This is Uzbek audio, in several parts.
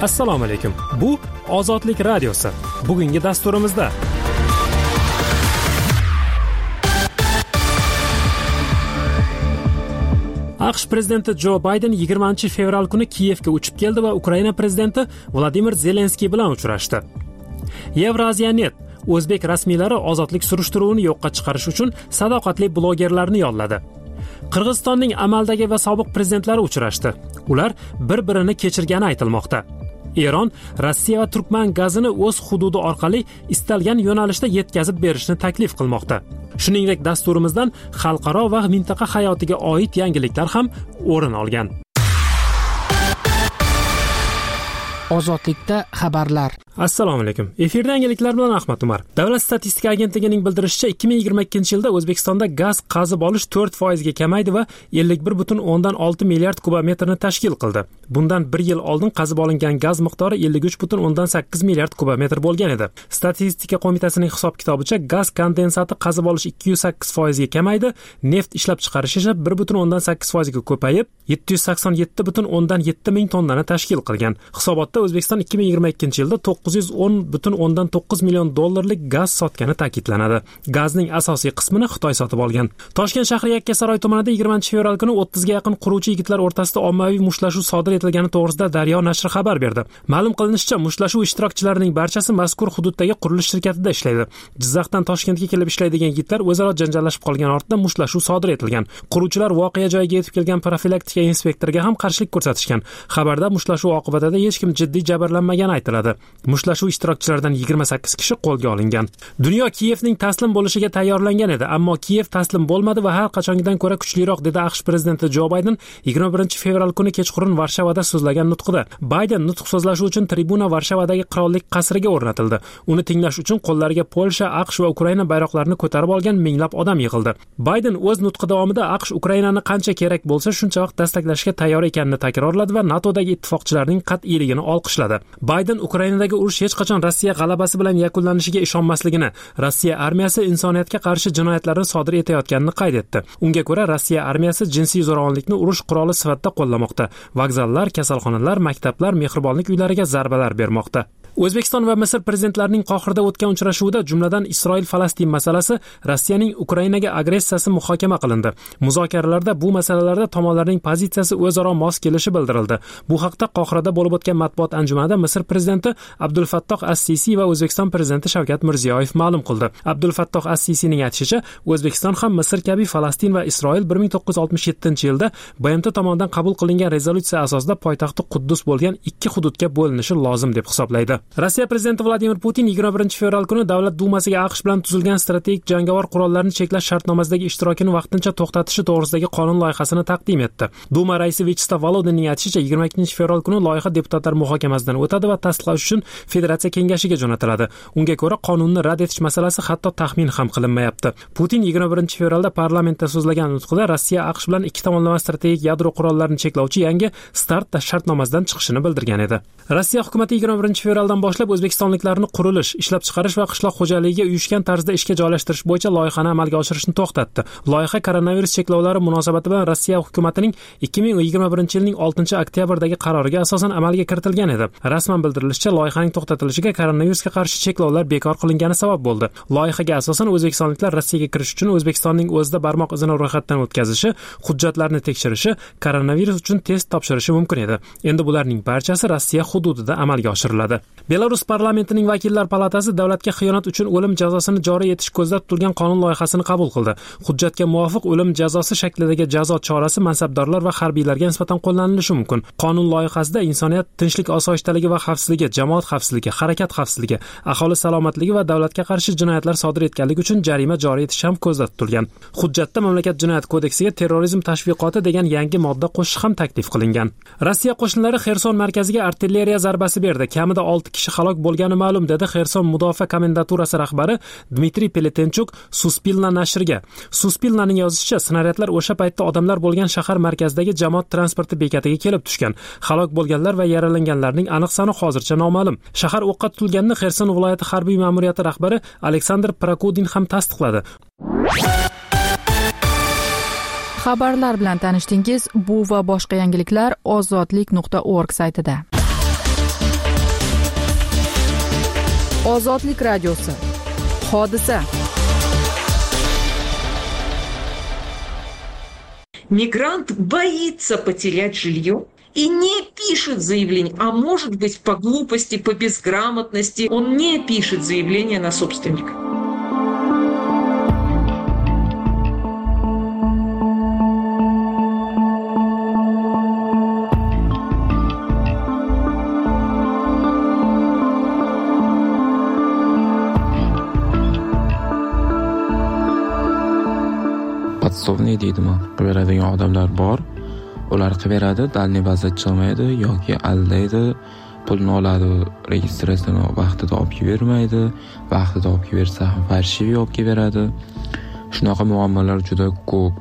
Assalomu alaykum. Bu Ozodlik radiosi. Bugungi dasturimizda AQSh prezidenti Jo Bayden 20-fevral kuni Kiyevga uchib keldi va Ukraina prezidenti Vladimir Zelenskiy bilan uchrashdi. Evraziyanet o'zbek rasmiylari ozodlik surishtiruvini yo'qqa chiqarish uchun sadoqatli blogerlarni yolladi. Qirg'izistonning amaldagi va sobiq prezidentlari uchrashdi. Ular bir-birini kechirgani aytilmoqda. Eron Rossiya va Turkman gazini o'z hududi orqali istalgan yo'nalishda yetkazib berishni taklif qilmoqda. Shuningdek, dasturimizdan xalqaro va mintaqa hayotiga oid yangiliklar ham o'rin olgan. Ozodlikda xabarlar. Assalomu alaykum. Efirda yangiliklar bilan Ahmad Umar. Davlat statistika agentligining bildirishicha 2022-yilda O'zbekistonda gaz qazib olish 4% ga kamaydi va 51.6 milliard kubometrni tashkil qildi. Bundan 1 yil oldin qazib olingan gaz miqdori 53.8 milliard kubometr bo'lgan edi. Statistika qo'mitasining hisob-kitobicha gaz kondensati qazib olish 208% ga kamaydi, neft ishlab chiqarish esa 1.8% ga ko'payib, 787.7 ming tonnani tashkil qilgan. Hisobotda O'zbekiston 2022-yilda 910.9 million dollarlik gaz sotgani ta'kidlanadi. Gazning asosiy qismini Xitoy sotib olgan. Toshkent shahri Yakkasaroy tumanida 20-fevral kuni 30 ga yaqin quruvchi yigitlar o'rtasida ommaviy mushtlashuv sodir etilgani to'g'risida Daryo nashri xabar berdi. Ma'lum qilinishicha, mushtlashuv ishtirokchilarining barchasi mazkur hududdagi qurilish shirkatida ishlaydi. Jizzaxdan Toshkentga kelib ishlaydigan yigitlar o'zaro janjallashib qolgan ortida mushtlashuv sodir etilgan. Quruvchilar voqea joyiga yetib kelgan profilaktika inspektoriga ham qarshilik ko'rsatishgan. Xabarda mushtlashuv oqibatida hech kim jiddiy jabrlanmagani aytiladi. Mushtlashuv ishtirokchilaridan 28 kishi qo'lga olingan. Dunyo Kiyevning taslim bo'lishiga tayyorlangan edi, ammo Kiyev taslim bo'lmadi va har qachongidan ko'ra kuchliroq, dedi AQSh prezidenti Jo Bayden 21-fevral kuni kechqurun Varshavada so'zlagan nutqida. Bayden nutq so'zlashi uchun tribuna Varshavadagi qirollik qasriga o'rnatildi. Uni tinglash uchun qo'llariga Polsha, AQSh va Ukraina bayroqlarini ko'tarib olgan minglab odam yig'ildi. Bayden o'z nutqi davomida AQSh Ukrainani qancha kerak bo'lsa shuncha vaqt dastaklashga tayyor ekanini takrorladi va NATOdagi ittifoqchilarning qat'iyligini olqishladi. Bayden Ukrainadagi urush hech qachon Rossiya g'alabasi bilan yakunlanishiga ishonmasligini, Rossiya armiyasi insoniyatga qarshi jinoyatlarni sodir etayotganini qayd etdi. Unga ko'ra, Rossiya armiyasi jinsiy zo'ravonlikni urush quroli sifatida qo'llamoqda. Vokzallar, kasalxonalar, maktablar, mehribonlik uylariga zarbalar bermoqda. O'zbekiston va Misr prezidentlarining Qohirada o'tgan uchrashuvida jumladan Isroil-Falastin masalasi, Rossiyaning Ukrainaga agressiyasi muhokama qilindi. Muzokaralarda bu masalalarda tomonlarning pozitsiyasi o'zaro mos kelishi bildirildi. Bu haqda Qohirada bo'lib o'tgan matbuot anjumanida Misr prezidenti Abdul Fattoh As-Sisi va O'zbekiston prezidenti Shavkat Mirziyoyev ma'lum qildi. Abdul Fattoh As-Sisining aytishicha, O'zbekiston ham Misr kabi Falastin va Isroil 1967-yilda BMT tomonidan qabul qilingan rezolyutsiya asosida poytaxti Quddus bo'lgan ikki hududga bo'linishi lozim deb hisoblaydi. Rossiya prezidenti Vladimir Putin 21-fevral kuni Davlat dumasiga AQSh bilan tuzilgan strategik jangovar qurollarni cheklash shartnomasidagi ishtirokini vaqtincha to'xtatishi to'g'risidagi qonun loyihasini taqdim etdi. Duma raisi Vyacheslav Volodinning aytishicha, 22-fevral kuni loyiha deputatlar muhokamasidan o'tadi va tasdiqlash uchun Federatsiya kengashiga jo'natiladi. Unga ko'ra, qonunni rad etish masalasi hatto taxmin ham qilinmayapti. Putin 21-fevralda parlamentda so'zlagan nutqida Rossiya AQSh bilan ikki tomonlama strategik yadro qurollarini cheklovchi yangi START shartnomasidan chiqishini bildirgan edi. Rossiya hukumatı 21-fevraldan boshlab o'zbekistonliklarni qurilish, ishlab chiqarish va qishloq xo'jaligiga uyushgan tarzda ishga joylashtirish bo'yicha loyihani amalga oshirishni to'xtatdi. Loyiha koronavirus cheklovlari munosabati bilan Rossiya hukumatining 2021-yilning 6-oktyabrdagi qaroriga asosan amalga kiritilgan edi. Rasman bildirilishicha, loyihaning to'xtatilishiga koronavirusga qarshi cheklovlar bekor qilingani sabab bo'ldi. Loyihaga asosan o'zbekistonliklar Rossiyaga kirish uchun O'zbekistonning o'zida barmoq izini ro'yxatdan o'tkazishi, hujjatlarni tekshirishi, koronavirus uchun test topshirishi mumkin edi. Endi bularning barchasi Rossiya hududida amalga oshiriladi. Belarus parlamentining vakillar palatasi davlatga xiyonat uchun o'lim jazosini joriy etish ko'zda tutilgan qonun loyihasini qabul qildi. Hujjatga muvofiq o'lim jazosi shaklidagi jazo chorasi mansabdorlar va harbiylarga nisbatan qo'llanilishi mumkin. Qonun loyihasida insoniyat tinchlik, osoyishtaligi va xavfsizligi, jamoat xavfsizligi, harakat xavfsizligi, aholi salomatligi va davlatga qarshi jinoyatlar sodir etganligi uchun jarima joriy etish ham ko'zda tutilgan. Hujjatda mamlakat jinoyat kodeksiga terrorizm tashviqoti degan yangi modda qo'shish ham taklif qilingan. Rossiya qo'shinlari Xerson markaziga artilleriya zarbasi berdi. Kamida 6 kishi halok bo'lgani ma'lum, dedi Xerson mudofaa komendaturasi rahbari Dmitriy Peletenchuk Suspilna nashriga. Suspilnaning yozishicha, snaryadlar o'sha paytda odamlar bo'lgan shahar markazidagi jamoat transporti bekatiga kelib tushgan. Halok bo'lganlar va yaralanganlarning aniq soni hozircha noma'lum. Shahar o'qqa tutilganini Xerson viloyati harbiy ma'muriyati rahbari Aleksandr Prakudin ham tasdiqladi. Xabarlar bilan tanishdingiz. Bu va boshqa yangiliklar ozodlik.org saytida. Ozodlik radiosi. Hodisa. Мигрант боится потерять жилье и не пишет заявление, а может быть по глупости, по безграмотности он не пишет заявление на собственника. Podsovniy deydimi? Qilib beradigan odamlar bor. Ular qilib beradi, dalniy baza chiqmaydi yoki aldaydi, pulni oladi, registratsiyani vaqtida olib bermaydi, vaqtida olib bersa ham farshiviy olib beradi. Shunaqa muammolar juda ko'p.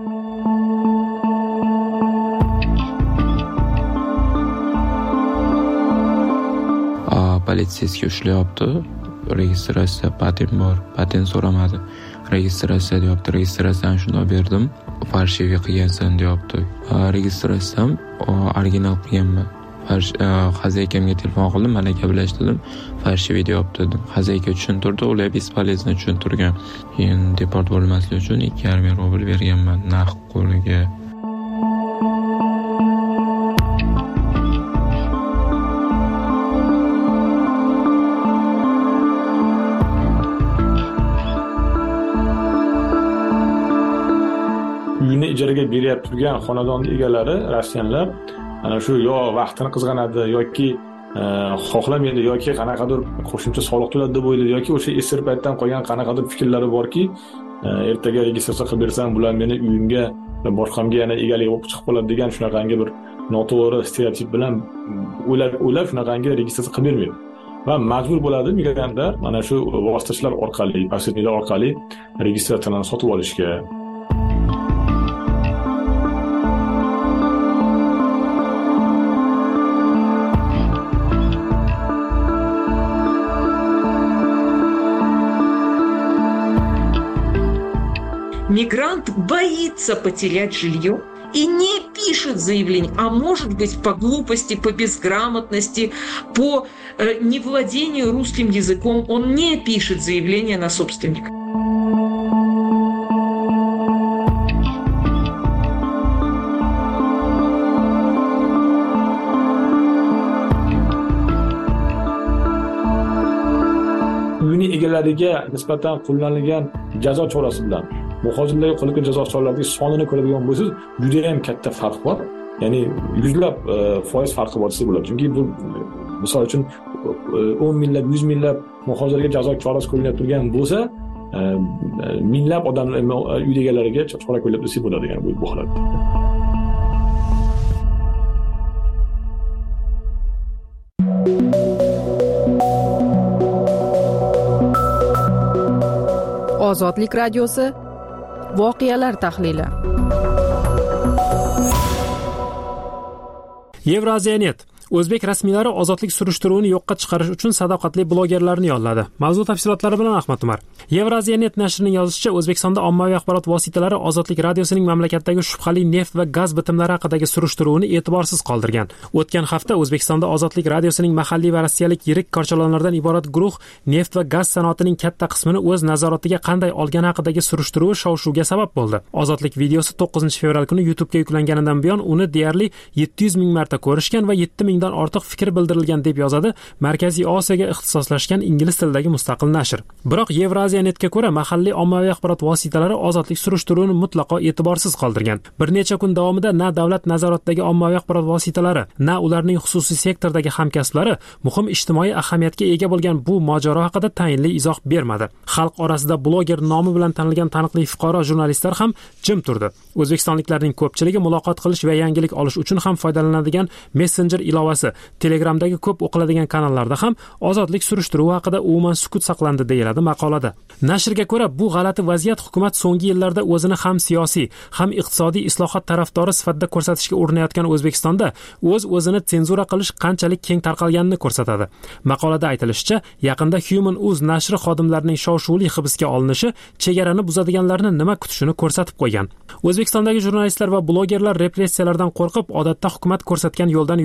Politsiyasiga ushlayapti. Registratsiya patent bor, patent so'ramadi. Registratsiya deyapti, registratsiyani shunday berdim, farshiviy qilgansan deyapti. Registratsiyam original qilganman. Xazaykamga telefon qildim, malaka bilan ishladim, farshiviy deyapti dedim. Xazayka tushuntirdi, ular bespolezno tushuntirgan. Keyin deport bo'lmaslik uchun 2,5 rubl berganman naqd qo'liga. Uyini ijaraga berib turgan xonadon egalari, rossiyanlar, ana shu yo vaqtini qizg'anadi yoki xohlamaydi yoki qanaqadir qo'shimcha soliq to'ladi deb o'ylaydi yoki o'sha esir paytdan qolgan qanaqadir fikrlari borki, ertaga registratsiya qilib bersam, bular meni uyimga boshqamga yana egalik bo'lib chiqib qoladi degan shunaqangi bir noto'g'ri stereotip bilan o'ylab shunaqangi registratsiya qilib bermaydi. Va majbur bo'ladi migrantlar mana shu vositachilar orqali, posredniklar orqali registratsiyani sotib olishga. Мигрант боится потерять жилье и не пишет заявление, а может быть по глупости, по безграмотности, по невладению русским языком он не пишет заявление на собственника. Uyini egalariga nisbatan qo'llanilgan jazo chorasi bilan muhojirlarga qo'llangan jazo choralarining sonini ko'radigan bo'lsangiz, juda ham katta farq bor. Ya'ni yuzlab foiz farqi bor desa bo'ladi. Chunki bu misol uchun 10 minglab, 100 minglab muhojirlarga jazo chorasi qo'llanib turgan bo'lsa, minglab odamlar uy egalariga chora qo'llab desa bo'ladi, ya'ni bu holatda. Ozodlik radiosi. Voqealar tahlili. Yevraziyanet. O'zbek rasmiylari ozodlik surishtiruvini yo'qqa chiqarish uchun sadoqatli blogerlarni yolladi. Mavzu tafsilotlari bilan Ahmad Umar. Yevraziyanet nashrining yozishicha, O'zbekistonda ommaviy axborot vositalari Ozodlik radiosining mamlakatdagi shubhali neft va gaz bitimlari haqidagi surishtiruvini e'tiborsiz qoldirgan. O'tgan hafta O'zbekistonda Ozodlik radiosining mahalliy va rossiyalik yirik korchalonlardan iborat guruh neft va gaz sanoatining katta qismini o'z nazoratiga qanday olgani haqidagi surishtiruvi shov-shuvga sabab bo'ldi. Ozodlik videosi 9-fevral kuni YouTube ga yuklanganidan buyon uni deyarli 700 ming marta ko'rishgan va 7 mingdan ortiq fikr bildirilgan deb yozadi Markaziy Osiyoga ixtisoslashgan ingliz tilidagi mustaqil nashr. Biroq Yevraziyonetga ko'ra, mahalliy ommaviy axborot vositalari ozodlik surishtiruvini mutlaqo e'tiborsiz qoldirgan. Bir necha kun davomida na davlat nazoratidagi ommaviy axborot vositalari, na ularning xususiy sektordagi hamkasblari muhim ijtimoiy ahamiyatga ega bo'lgan bu mojaro haqida tayinli izoh bermadi. Xalq orasida bloger nomi bilan tanilgan taniqli fuqaro jurnalistlar ham jim turdi. O'zbekistonliklarning ko'pchiligi muloqot qilish va yangilik olish uchun ham foydalanadigan Messenger ilovasi, Telegramdagi ko'p o'qiladigan kanallarda ham ozodlik surishtiruvi haqida umuman sukut saqlandi deyiladi maqolada. Nashrga ko'ra, bu g'alati vaziyat hukumat so'nggi yillarda o'zini ham siyosiy, ham iqtisodiy islohot tarafdori sifatida ko'rsatishga urinayotgan O'zbekistonda o'zini senzura qilish qanchalik keng tarqalganini ko'rsatadi. Maqolada aytilishicha, yaqinda Human Uz nashri xodimlarining shov-shuvli hibsga olinishi chegarani buzadiganlarni nima kutishini ko'rsatib qo'ygan. O'zbekistondagi jurnalistlar va blogerlar repressiyalardan qo'rqib, odatda hukumat ko'rsatgan yo'ldan yurishni afzal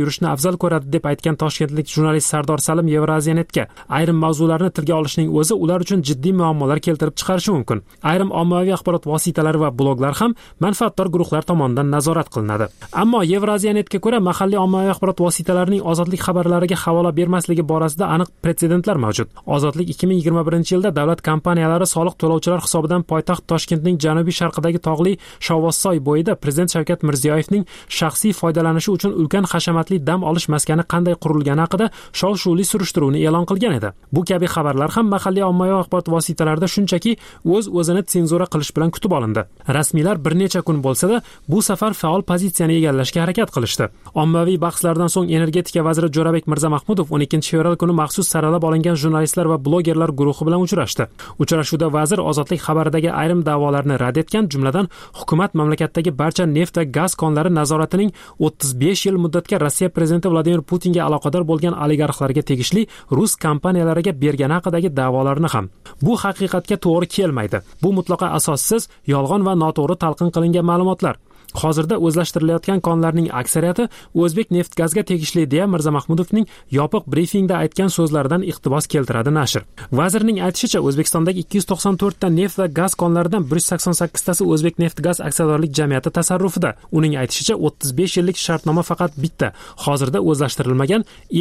afzal ko'radi deb aytgan toshkentlik jurnalist Sardor Salim Yevraziyonetga ayrim mavzularni tilga olishning o'zi ular uchun jiddiy muammolar keltirib chiqarishi mumkin. Ayrim ommaviy axborot vositalari va bloglar ham manfaatdor guruhlar tomonidan nazorat qilinadi. Ammo Yevraziyonetga ko'ra mahalliy ommaviy axborot vositalarining ozodlik xabarlariga havola bermasligi borasida aniq pretsedentlar mavjud. Ozodlik 2021-yilda davlat kompaniyalari soliq to'lovchilar hisobidan poytaxt Toshkentning janubiy sharqidagi tog'li Shovvozsoy bo'yida Prezident Shavkat Mirziyoyevning shaxsiy foydalanishi uchun ulkan hashamatli dam olish maskani qanday qurilgani haqida shov-shuvli surishtiruvni e'lon qilgan edi. Bu kabi xabarlar ham mahalliy ommaviy axborot vositalarida shunchaki o'z-o'zini senzura qilish bilan kutib olindi. Rasmiylar bir necha kun bo'lsa-da, bu safar faol pozitsiyani egallashga harakat qilishdi. Ommaviy bahslardan so'ng energetika vaziri Jo'rabek Mirzamahmudov 12-fevral kuni maxsus saralab olingan jurnalistlar va blogerlar guruhi bilan uchrashdi. Uchrashuvda vazir ozodlik xabaridagi ayrim da'volarni rad etgan, jumladan hukumat mamlakatdagi barcha neft va gaz konlari nazoratining 35 yil muddatga Rossiya prezidenti Vladimir Putinga aloqador bo'lgan oligarxlarga tegishli rus kompaniyalariga bergani haqidagi da'volarni ham. Bu haqiqatga to'g'ri kelmaydi. Bu mutlaqo asossiz, yolg'on va noto'g'ri talqin qilingan ma'lumotlar. Hozirda o'zlashtirilayotgan konlarning aksariyati O'zbek neft gazga tegishli deya Mirzamahmudovning yopiq brifingda aytgan so'zlaridan iqtibos keltiradi nashr. Vazirning aytishicha, O'zbekistondagi 294 ta neft va gaz konlaridan 188 tasi O'zbek neft gaz aksiyadorlik jamiyati tasarrufida. Uning aytishicha, 35 yillik shartnoma faqat bitta, hozirda o'zlashtirilmagan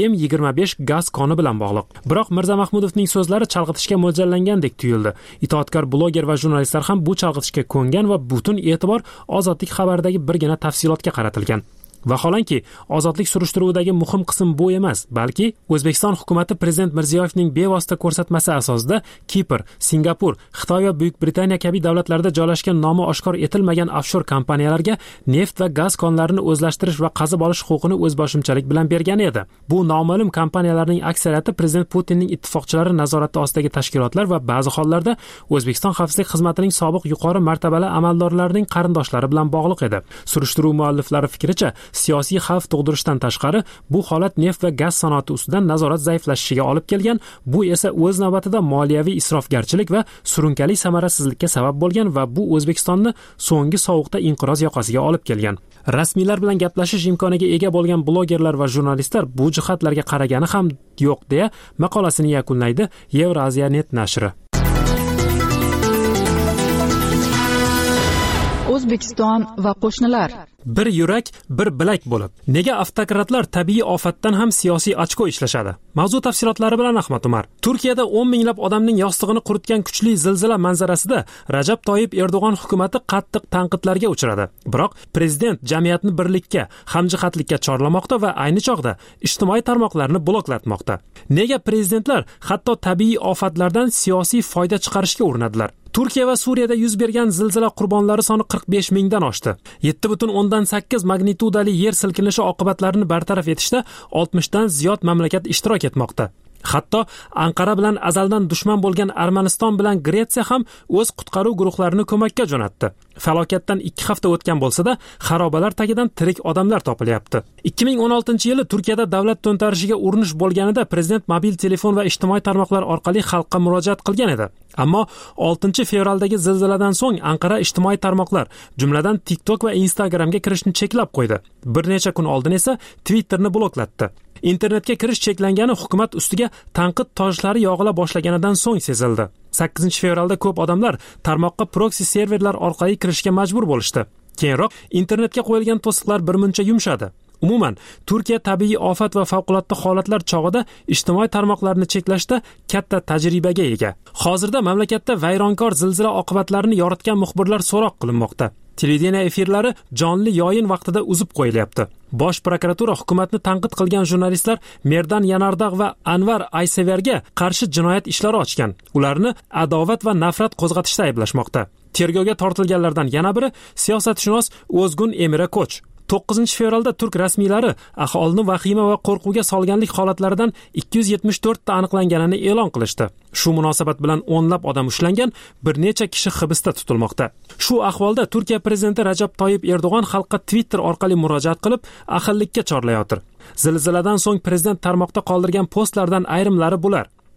M25 gaz koni bilan bog'liq. Biroq Mirzamahmudovning so'zlari chalg'itishga mo'ljallangandek tuyuldi. Itoatkor bloger va jurnalistlar ham bu chalg'itishga ko'ngan va butun e'tibor ozodlik xabaridagi birgina tafsilotga qaratilgan. Vaholanki, ozodlik surishtiruvidagi muhim qism bu emas, balki O'zbekiston hukumatı Prezident Mirziyoyevning bevosita ko'rsatmasi asosida Kipr, Singapur, Xitoy va Buyuk Britaniya kabi davlatlarda joylashgan nomi oshkor etilmagan offshor kompaniyalarga neft va gaz konlarini o'zlashtirish va qazib olish huquqini o'zboshimchalik bilan bergan edi. Bu noma'lum kompaniyalarning aksariyati Prezident Putinning ittifoqchilari nazorati ostidagi tashkilotlar va ba'zi hollarda O'zbekiston xavfsizlik xizmatining sobiq yuqori martabali amaldorlarining qarindoshlari bilan bog'liq edi. Surishtiruv mualliflari fikricha, siyosiy xavf tug'dirishdan tashqari, bu holat neft va gaz sanoati ustidan nazorat zaiflashishiga olib kelgan, bu esa o'z navbatida moliyaviy isrofgarchilik va surunkali samarasizlikka sabab bo'lgan va bu O'zbekistonni so'nggi sovuqda inqiroz yoqasiga olib kelgan. Rasmiylar bilan gaplashish imkoniga ega bo'lgan blogerlar va jurnalistlar bu jihatlarga qaragani ham yo'q deya maqolasini yakunlaydi Yevraziya.net nashri. O'zbekiston va qo'shnilar. Bir yurak, bir bilak bo'lib. Nega avtokratlar tabiiy ofatdan ham siyosiy ochko ishlashadi? Mavzu tafsilotlari bilan Ahmad Umar. Turkiyada 10 minglab odamning yostig'ini quritgan kuchli zilzila manzarasida Rajab Toyib Erdo'g'on hukumati qattiq tanqidlarga uchradi. Biroq prezident jamiyatni birlikka, hamjihatlikka chorlamoqda va ayni chog'da ijtimoiy tarmoqlarni bloklatmoqda. Nega prezidentlar hatto tabiiy ofatlardan siyosiy foyda chiqarishga urinadilar? Turkiya va Suriyada yuz bergan zilzila qurbonlari soni 45 mingdan oshdi. 7.8 magnitudali yer silkinishi oqibatlarini bartaraf etishda 60 dan ziyod mamlakat ishtirok etmoqda. Hatto Anqara bilan azaldan dushman bo'lgan Armaniston bilan Gretsiya ham o'z qutqaruv guruhlarini ko'makka jo'natdi. Falokatdan 2 hafta o'tgan bo'lsa-da, xarobalar tagidan tirik odamlar topilyapti. 2016-yili Turkiyada davlat to'ntarishiga urinish bo'lganida prezident mobil telefon va ijtimoiy tarmoqlar orqali xalqqa murojaat qilgan edi. Ammo 6-fevraldagi zilziladan so'ng Anqara ijtimoiy tarmoqlar, jumladan TikTok va Instagramga kirishni cheklab qo'ydi. Bir necha kun oldin esa Twitterni bloklatdi. Internetga kirish cheklangani hukumat ustiga tanqid toshlari yog'ila boshlaganidan so'ng sezildi. 8-fevralda ko'p odamlar tarmoqqa proksi serverlar orqali kirishga majbur bo'lishdi. Keyinroq internetga qo'yilgan to'siqlar birmuncha yumshadi. Umuman, Turkiya tabiiy ofat va favqulodda holatlar chog'ida ijtimoiy tarmoqlarni cheklashda katta tajribaga ega. Hozirda mamlakatda vayronkor zilzila oqibatlarini yoritgan muxbirlar so'roq qilinmoqda. Televideniya efirlari jonli yoyin vaqtida uzib qo'yilyapti. Bosh prokuratura hukumatni tanqid qilgan jurnalistlar Merdan Yanardagh va Anvar Ayseverga qarshi jinoyat ishlari ochgan. Ularni adovat va nafrat qo'zg'atishda ayblashmoqda. Tergovga tortilganlardan yana biri siyosatshunos O'zgun Emira Koch. 9-fevralda turk rasmiylari aholini vahima va qo'rquvga solganlik holatlaridan 274 ta aniqlanganini e'lon qilishdi. Shu munosabat bilan o'nlab odam ushlangan, bir necha kishi hibsda tutilmoqda. Shu ahvolda Turkiya prezidenti Rajab Toyib Erdo'g'on xalqqa Twitter orqali murojaat qilib, ahillikka chorlayotir. Zilziladan so'ng prezident tarmoqda qoldirgan postlardan ayrimlari bular.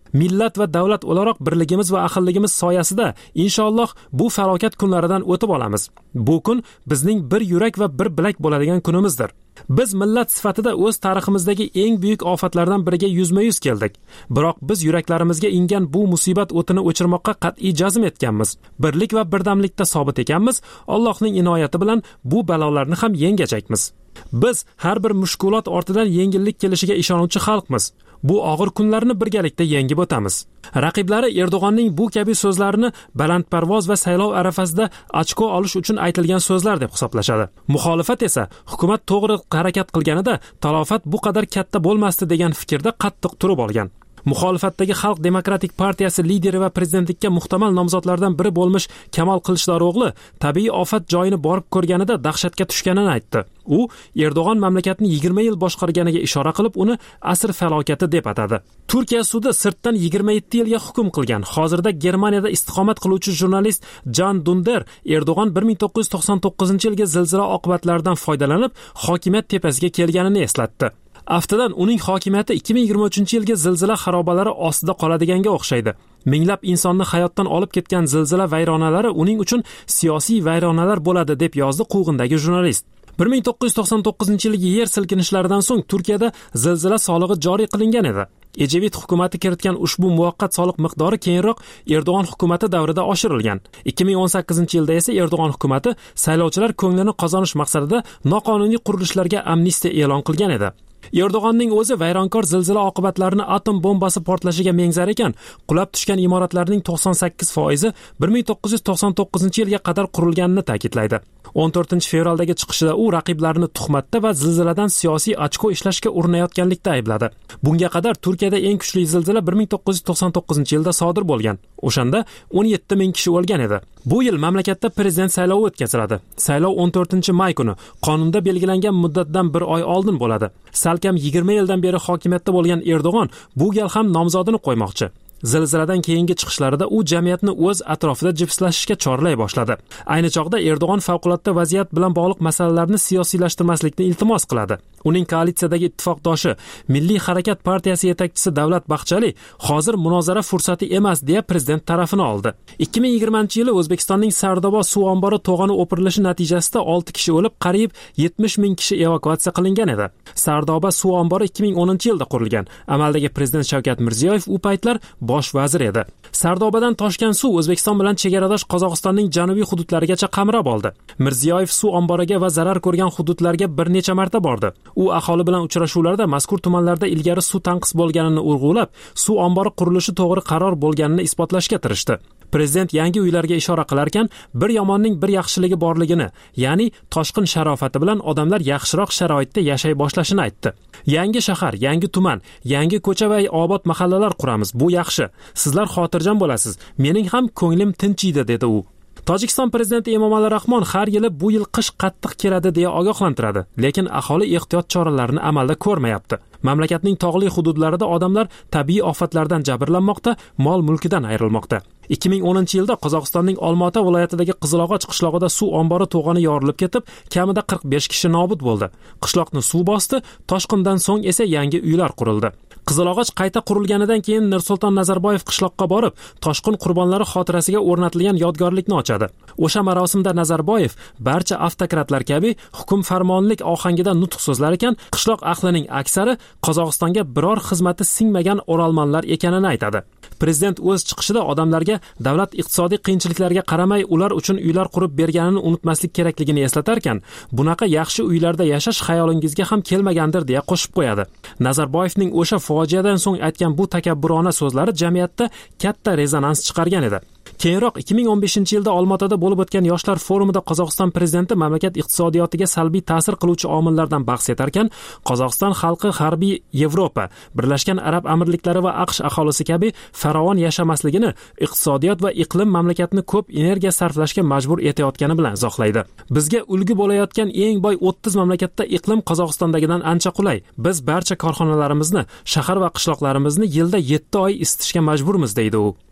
millat va davlat o'laroq birligimiz va ahilligimiz soyasida inshaalloh bu falokat kunlaridan o'tib olamiz. Bu kun bizning bir yurak va bir bilak bo'ladigan kunimizdir. Biz millat sifatida o'z tariximizdagi eng buyuk ofatlardan biriga yuzma-yuz keldik. Biroq biz yuraklarimizga ingan bu musibat o'tini o'chirmoqqa qat'iy jazm etganmiz. Birlik va birdamlikda sobit ekanmiz. Allohning inoyati bilan bu balolarni ham yengajakmiz. Biz har bir mushkulot ortidan yengillik kelishiga ishonuvchi xalqmiz. Bu og'ir kunlarni birgalikda yengib o'tamiz. Raqiblari Erdo'g'onning bu kabi so'zlarini balandparvoz va saylov arafasida ochko olish uchun aytilgan so'zlar deb hisoblashadi. Muxolifat esa hukumat to'g'ri harakat qilganida talofat bu qadar katta bo'lmasdi degan fikrda qattiq turib olgan. Muxolifatdagi Xalq demokratik partiyasi lideri va prezidentlikka muhtamal nomzodlardan biri bo'lmish Kamol Qilichdarog'li tabiiy ofat joyini borib ko'rganida dahshatga tushganini aytdi. U Erdo'g'on mamlakatni 20 yil boshqarganiga ishora qilib, uni asr falokati deb atadi. Turkiya sudi sirtdan 27 yilga hukm qilgan. Hozirda Germaniyada istiqomat qiluvchi jurnalist Can Dunder Erdo'g'on 1999-yilgi zilzila oqibatlaridan foydalanib, hokimiyat tepasiga kelganini eslatdi. Aftidan uning hokimiyati 2023-yilgi zilzila xarobalari ostida qoladiganga o'xshaydi. Minglab insonni hayotdan olib ketgan zilzila vayronalari uning uchun siyosiy vayronalar bo'ladi deb yozdi Quvg'indagi jurnalist. 1999-yilgi yer silkinishlaridan so'ng Turkiyada zilzila solig'i joriy qilingan edi. Ejevit hukumati kiritgan ushbu muvaqqat soliq miqdori keyinroq Erdo'g'on hukumati davrida oshirilgan. 2018-yilda esa Erdo'g'on hukumati saylovchilar ko'nglini qozonish maqsadida noqonuniy qurilishlarga amnistiya e'lon qilgan edi. Erdo'g'onning o'zi vayronkor zilzila oqibatlarini atom bombasi portlashiga mengzar ekan, qulab tushgan imoratlarning 98% 1999-yilga qadar qurilganini ta'kidlaydi. 14-fevraldagi chiqishida u raqiblarini tuhmatda va zilziladan siyosiy ochko ishlashga urinayotganlikda aybladi. Bunga qadar Turkiyada eng kuchli zilzila 1999-yilda sodir bo'lgan. O'shanda 17 ming kishi o'lgan edi. Bu yil mamlakatda prezident saylovi o'tkaziladi. Saylov 14-may kuni qonunda belgilangan muddatdan bir oy oldin bo'ladi. Salkam 20 yildan beri hokimiyatda bo'lgan Erdo'g'on bu gal ham nomzodini qo'ymoqchi. Zilziladan keyingi chiqishlarida u jamiyatni o'z atrofida jipslashishga chorlay boshladi. Ayni chog'da Erdo'g'on favqulodda vaziyat bilan bog'liq masalalarni siyosiylashtirmaslikni iltimos qiladi. Uning koalitsiyadagi ittifoqdoshi Milliy harakat partiyasi yetakchisi Davlat Bahchali hozir munozara fursati emas deya prezident tarafini oldi. 2020-yili O'zbekistonning Sardoba suv ombori to'g'oni o'pirilishi natijasida 6 kishi o'lib, qariyb 70 ming kishi evakuatsiya qilingan edi. Sardoba suv ombori 2010-yilda qurilgan. Amaldagi prezident Shavkat Mirziyoyev u paytlar bosh vazir edi. Sardobadan toshgan suv O'zbekiston bilan chegaradosh Qozog'istonning janubiy hududlarigacha qamrab oldi. Mirziyoyev suv omboriga va zarar ko'rgan hududlarga bir necha marta bordi. U aholi bilan uchrashuvlarda mazkur tumanlarda ilgari suv tanqis bo'lganini urg'ulab, suv ombori qurilishi to'g'ri qaror bo'lganini isbotlashga tirishdi. Prezident yangi uylarga ishora qilarkan, bir yomonning bir yaxshiligi borligini, ya'ni toshqin sharofati bilan odamlar yaxshiroq sharoitda yashay boshlashini aytdi. Yangi shahar, yangi tuman, yangi ko'cha va obod mahallalar quramiz. Bu yaxshi. Sizlar xotirjam bo'lasiz. Mening ham ko'nglim tinchiydi, dedi u. Tojikiston prezidenti Emomali Rahmon har yili bu yil qish qattiq keladi deya ogohlantiradi, lekin aholi ehtiyot choralarini amalda ko'rmayapti. Mamlakatning tog'li hududlarida odamlar tabiiy ofatlardan jabrlanmoqda, mol-mulkidan ayrilmoqda. 2010-yilda Qozog'istonning Olmaota viloyatidagi Qizilog'och qishlog'ida suv ombori to'g'oni yorilib ketib, kamida 45 kishi nobud bo'ldi. Qishloqni suv bosdi, toshqindan so'ng esa yangi uylar qurildi. Qizilog'och qayta qurilganidan keyin Nursulton Nazarboyev qishloqqa borib, toshqin qurbonlari xotirasiga o'rnatilgan yodgorlikni ochadi. O'sha marosimda Nazarboyev barcha avtokratlar kabi hukm farmonlik ohangida nutq so'zlar ekan, qishloq ahlining aksari Qozog'istonga biror xizmati singmagan o'ralmonlar ekanini aytadi. Prezident o'z chiqishida odamlarga davlat iqtisodiy qiyinchiliklarga qaramay ular uchun uylar qurib berganini unutmaslik kerakligini eslatarkan, bunaqa yaxshi uylarda yashash xayolingizga ham kelmagandir deya qo'shib qo'yadi. Nazarboyevning o'sha fojiadan so'ng aytgan bu takabburona so'zlari jamiyatda katta rezonans chiqargan edi. Keyinroq 2015-yilda Olmaotada bo'lib o'tgan yoshlar forumida Qozog'iston prezidenti mamlakat iqtisodiyotiga salbiy ta'sir qiluvchi omillardan bahs etarkan, Qozog'iston xalqi G'arbiy Yevropa, Birlashgan Arab Amirliklari va AQSh aholisi kabi farovon yashamasligini iqtisodiyot va iqlim mamlakatni ko'p energiya sarflashga majbur etayotgani bilan izohlaydi. Bizga ulgu bo'layotgan eng boy 30 mamlakatda iqlim Qozog'istondagidan ancha qulay. Biz barcha korxonalarimizni, shahar va qishloqlarimizni yilda 7 oy isitishga majburmiz, deydi u.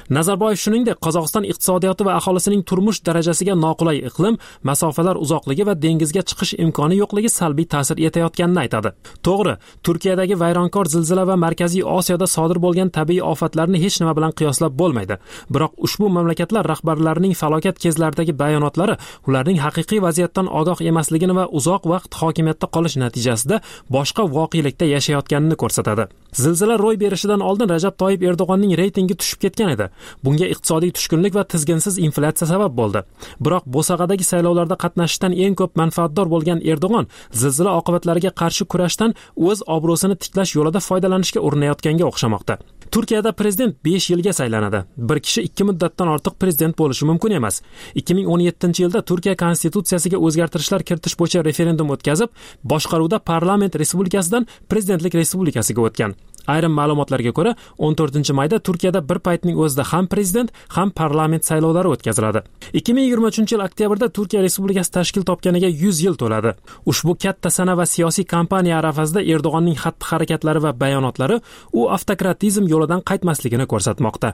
Nazarboyev shuningdek, Qozog'iston iqtisodiyoti va aholisining turmush darajasiga noqulay iqlim, masofalar uzoqligi va dengizga chiqish imkoni yo'qligi salbiy ta'sir etayotganini aytadi. To'g'ri, Turkiyadagi vayronkor zilzila va Markaziy Osiyoda sodir bo'lgan tabiiy ofatlarni hech nima bilan qiyoslab bo'lmaydi. Biroq ushbu mamlakatlar rahbarlarining falokat kezlaridagi bayonotlari ularning haqiqiy vaziyatdan ogoh emasligini va uzoq vaqt hokimiyatda qolish natijasida boshqa voqelikda yashayotganini ko'rsatadi. Zilzila ro'y berishidan oldin Rajab Toyyib Erdo'g'onning reytingi tushib ketgan edi. Bunga iqtisodiy tushkunlik va tizginsiz inflyatsiya sabab bo'ldi. Biroq Bo'sag'adagi saylovlarda qatnashishdan eng ko'p manfaatdor bo'lgan Erdo'g'on zilzila oqibatlariga qarshi kurashdan o'z obro'sini tiklash yo'lida foydalanishga urinayotganga o'xshamoqda. Turkiyada prezident 5 yilga saylanadi. Bir kishi 2 muddatdan ortiq prezident bo'lishi mumkin emas. 2017-yilda Turkiya konstitutsiyasiga o'zgartirishlar kiritish bo'yicha referendum o'tkazib, boshqaruvda parlament respublikasidan prezidentlik respublikasiga o'tgan. Ayrim ma'lumotlarga ko'ra, 14-mayda Turkiyada bir paytning o'zida ham prezident, ham parlament saylovlari o'tkaziladi. 2023-yil oktyabrda Turkiya respublikasi tashkil topganiga 100 yil to'ladi. Ushbu katta sana va siyosiy kampaniya arafasida Erdo'g'onning xatti-harakatlari va bayonotlari u avtokratizm yo'lidan qaytmasligini ko'rsatmoqda.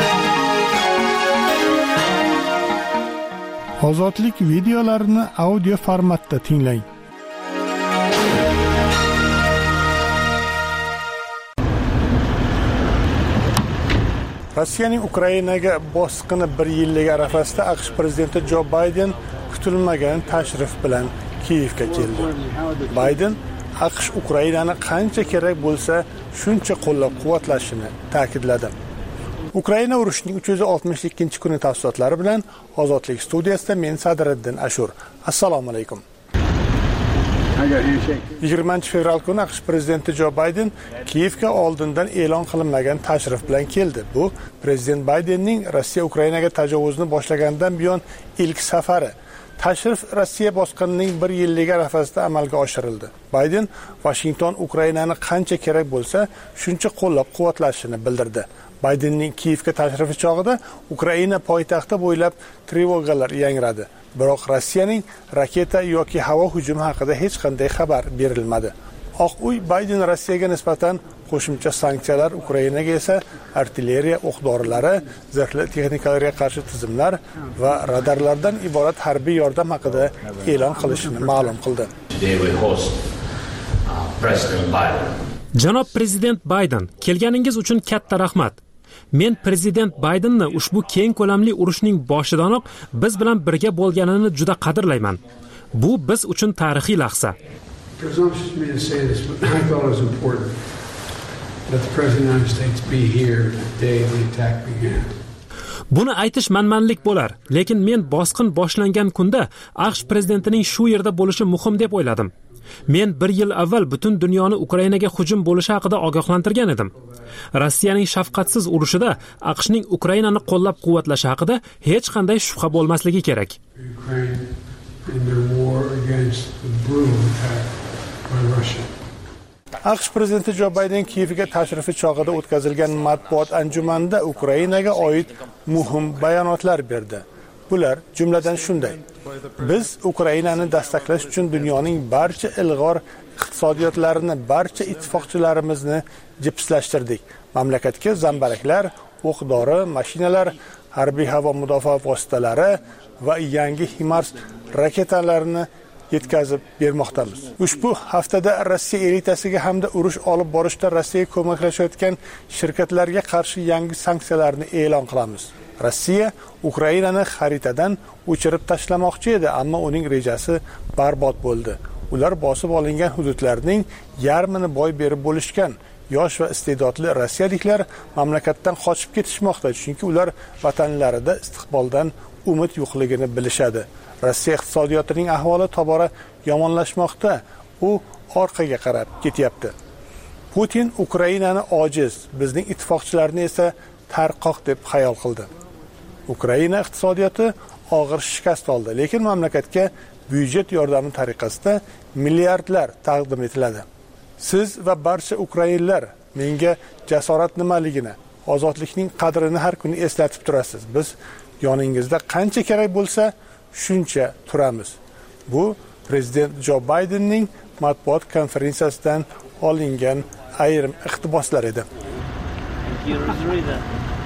Ozodlik videolarini audio formatda tinglang. Rossiyaning Ukrainaga bosqini 1 yillik arafasida AQSh prezidenti Jo Bayden kutilmagan tashrif bilan Kiyevga keldi. Bayden AQSh Ukrainani qancha kerak bo'lsa, shuncha qo'llab-quvvatlashini ta'kidladi. Ukraina urushining 362-kuni tafsilotlari bilan Ozodlik studiyasida men Sadriddin Ashur. Assalomu alaykum. 20-fevral kuni AQSh prezidenti Jo Bayden Kiyevga oldindan e'lon qilinmagan tashrif bilan keldi. Bu prezident Baydenning Rossiya Ukrainaga tajovuzni boshlagandan buyon ilk safari. Tashrif Rossiya bosqinining 1 yilligi arafasida amalga oshirildi. Bayden Washington Ukrainani qancha kerak bo'lsa, shuncha qo'llab-quvvatlashini bildirdi. Baydenning Kiyevga tashrifi chog'ida Ukraina poytaxti bo'ylab trevogalar yangradi. Biroq Rossiyaning raketa yoki havo hujumi haqida hech qanday xabar berilmadi. Oq uy Bayden Rossiyaga nisbatan qo'shimcha sanksiyalar, Ukrainaga esa artilleriya o'q-dorilari, zirhli texnikalarga qarshi tizimlar va radarlardan iborat harbiy yordam haqida e'lon qilishini ma'lum qildi. Janob prezident Bayden, kelganingiz uchun katta rahmat. Men prezident Baydenni ushbu keng ko'lamli urushning boshidanoq biz bilan birga bo'lganini juda qadrlayman. Bu biz uchun tarixiy lahza. Buni aytish manmanlik bo'lar, lekin men bosqin boshlangan kunda AQSh prezidentining shu yerda bo'lishi muhim deb o'yladim. Men 1 yil avval butun dunyoni Ukrainaga hujum bo'lishi haqida ogohlantirgan edim. Rossiyaning shafqatsiz urushida AQShning Ukrainani qo'llab-quvvatlashi haqida hech qanday shubha bo'lmasligi kerak. AQSh prezidenti Jo Bayden Kiyevga tashrifi chog'ida o'tkazilgan matbuot anjumanida Ukrainaga oid muhim bayonotlar berdi. Bular jumladan shunday: biz Ukrainani dastaqlash uchun dunyoning barcha ilg'or iqtisodiyotlarini, barcha ittifoqchilarimizni jipslashtirdik. Mamlakatga zambaraklar, o'q-dori, mashinalar, harbiy havo mudofaa vositalari va yangi HIMARS raketalarini yetkazib bermoqdamiz. Ushbu haftada Rossiya elitasiga hamda urush olib borishda Rossiyaga ko'maklashayotgan shirkatlarga qarshi yangi sanksiyalarni e'lon qilamiz. Rossiya Ukrainani xaritadan o'chirib tashlamoqchi edi, ammo uning rejasi barbod bo'ldi. Ular bosib olingan hududlarning yarmini boy berib bo'lishgan. Yosh va iste'dodli rossiyaliklar mamlakatdan qochib ketishmoqda, chunki ular vatanlarida istiqboldan umid yo'qligini bilishadi. Rossiya iqtisodiyotining ahvoli tobora yomonlashmoqda. U orqaga qarab ketyapti. Putin Ukrainani ojiz, bizning ittifoqchilarni esa tarqoq deb xayol qildi. Ukraina iqtisodiyoti og'ir shikast oldi, lekin mamlakatga byudjet yordami tariqasida milliardlar taqdim etiladi. Siz va barcha ukrainlar menga jasorat nimaligini, ozodlikning qadrini har kuni eslatib turasiz. Biz yoningizda qancha kerak bo'lsa, shuncha turamiz. Bu prezident Jo Baydenning matbuot konferensiyasidan olingan ayrim iqtiboslar edi.